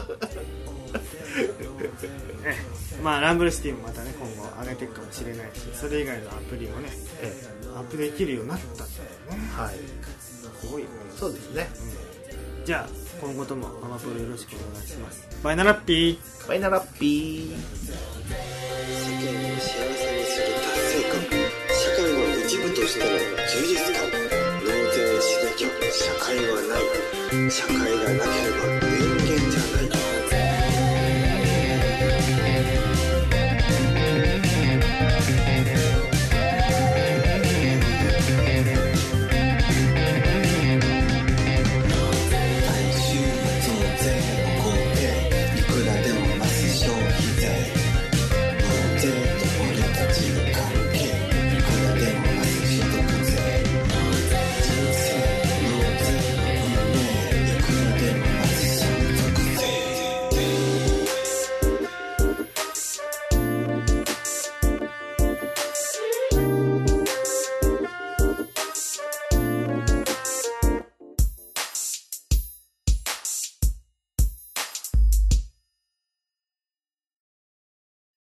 ええ、まあランブルシティもまたね今後上げていくかもしれないしそれ以外のアプリもね、ええ、アップできるようになったんだよね。 はいすごいよね。 そうですね、 うん、じゃあ今後ともママプロよろしくお願いします。バイナラッピー。 バイナラッピー。 世間を幸せにする達成感、社会の一部としての充実感、納税しなきゃ社会はない、社会がなければ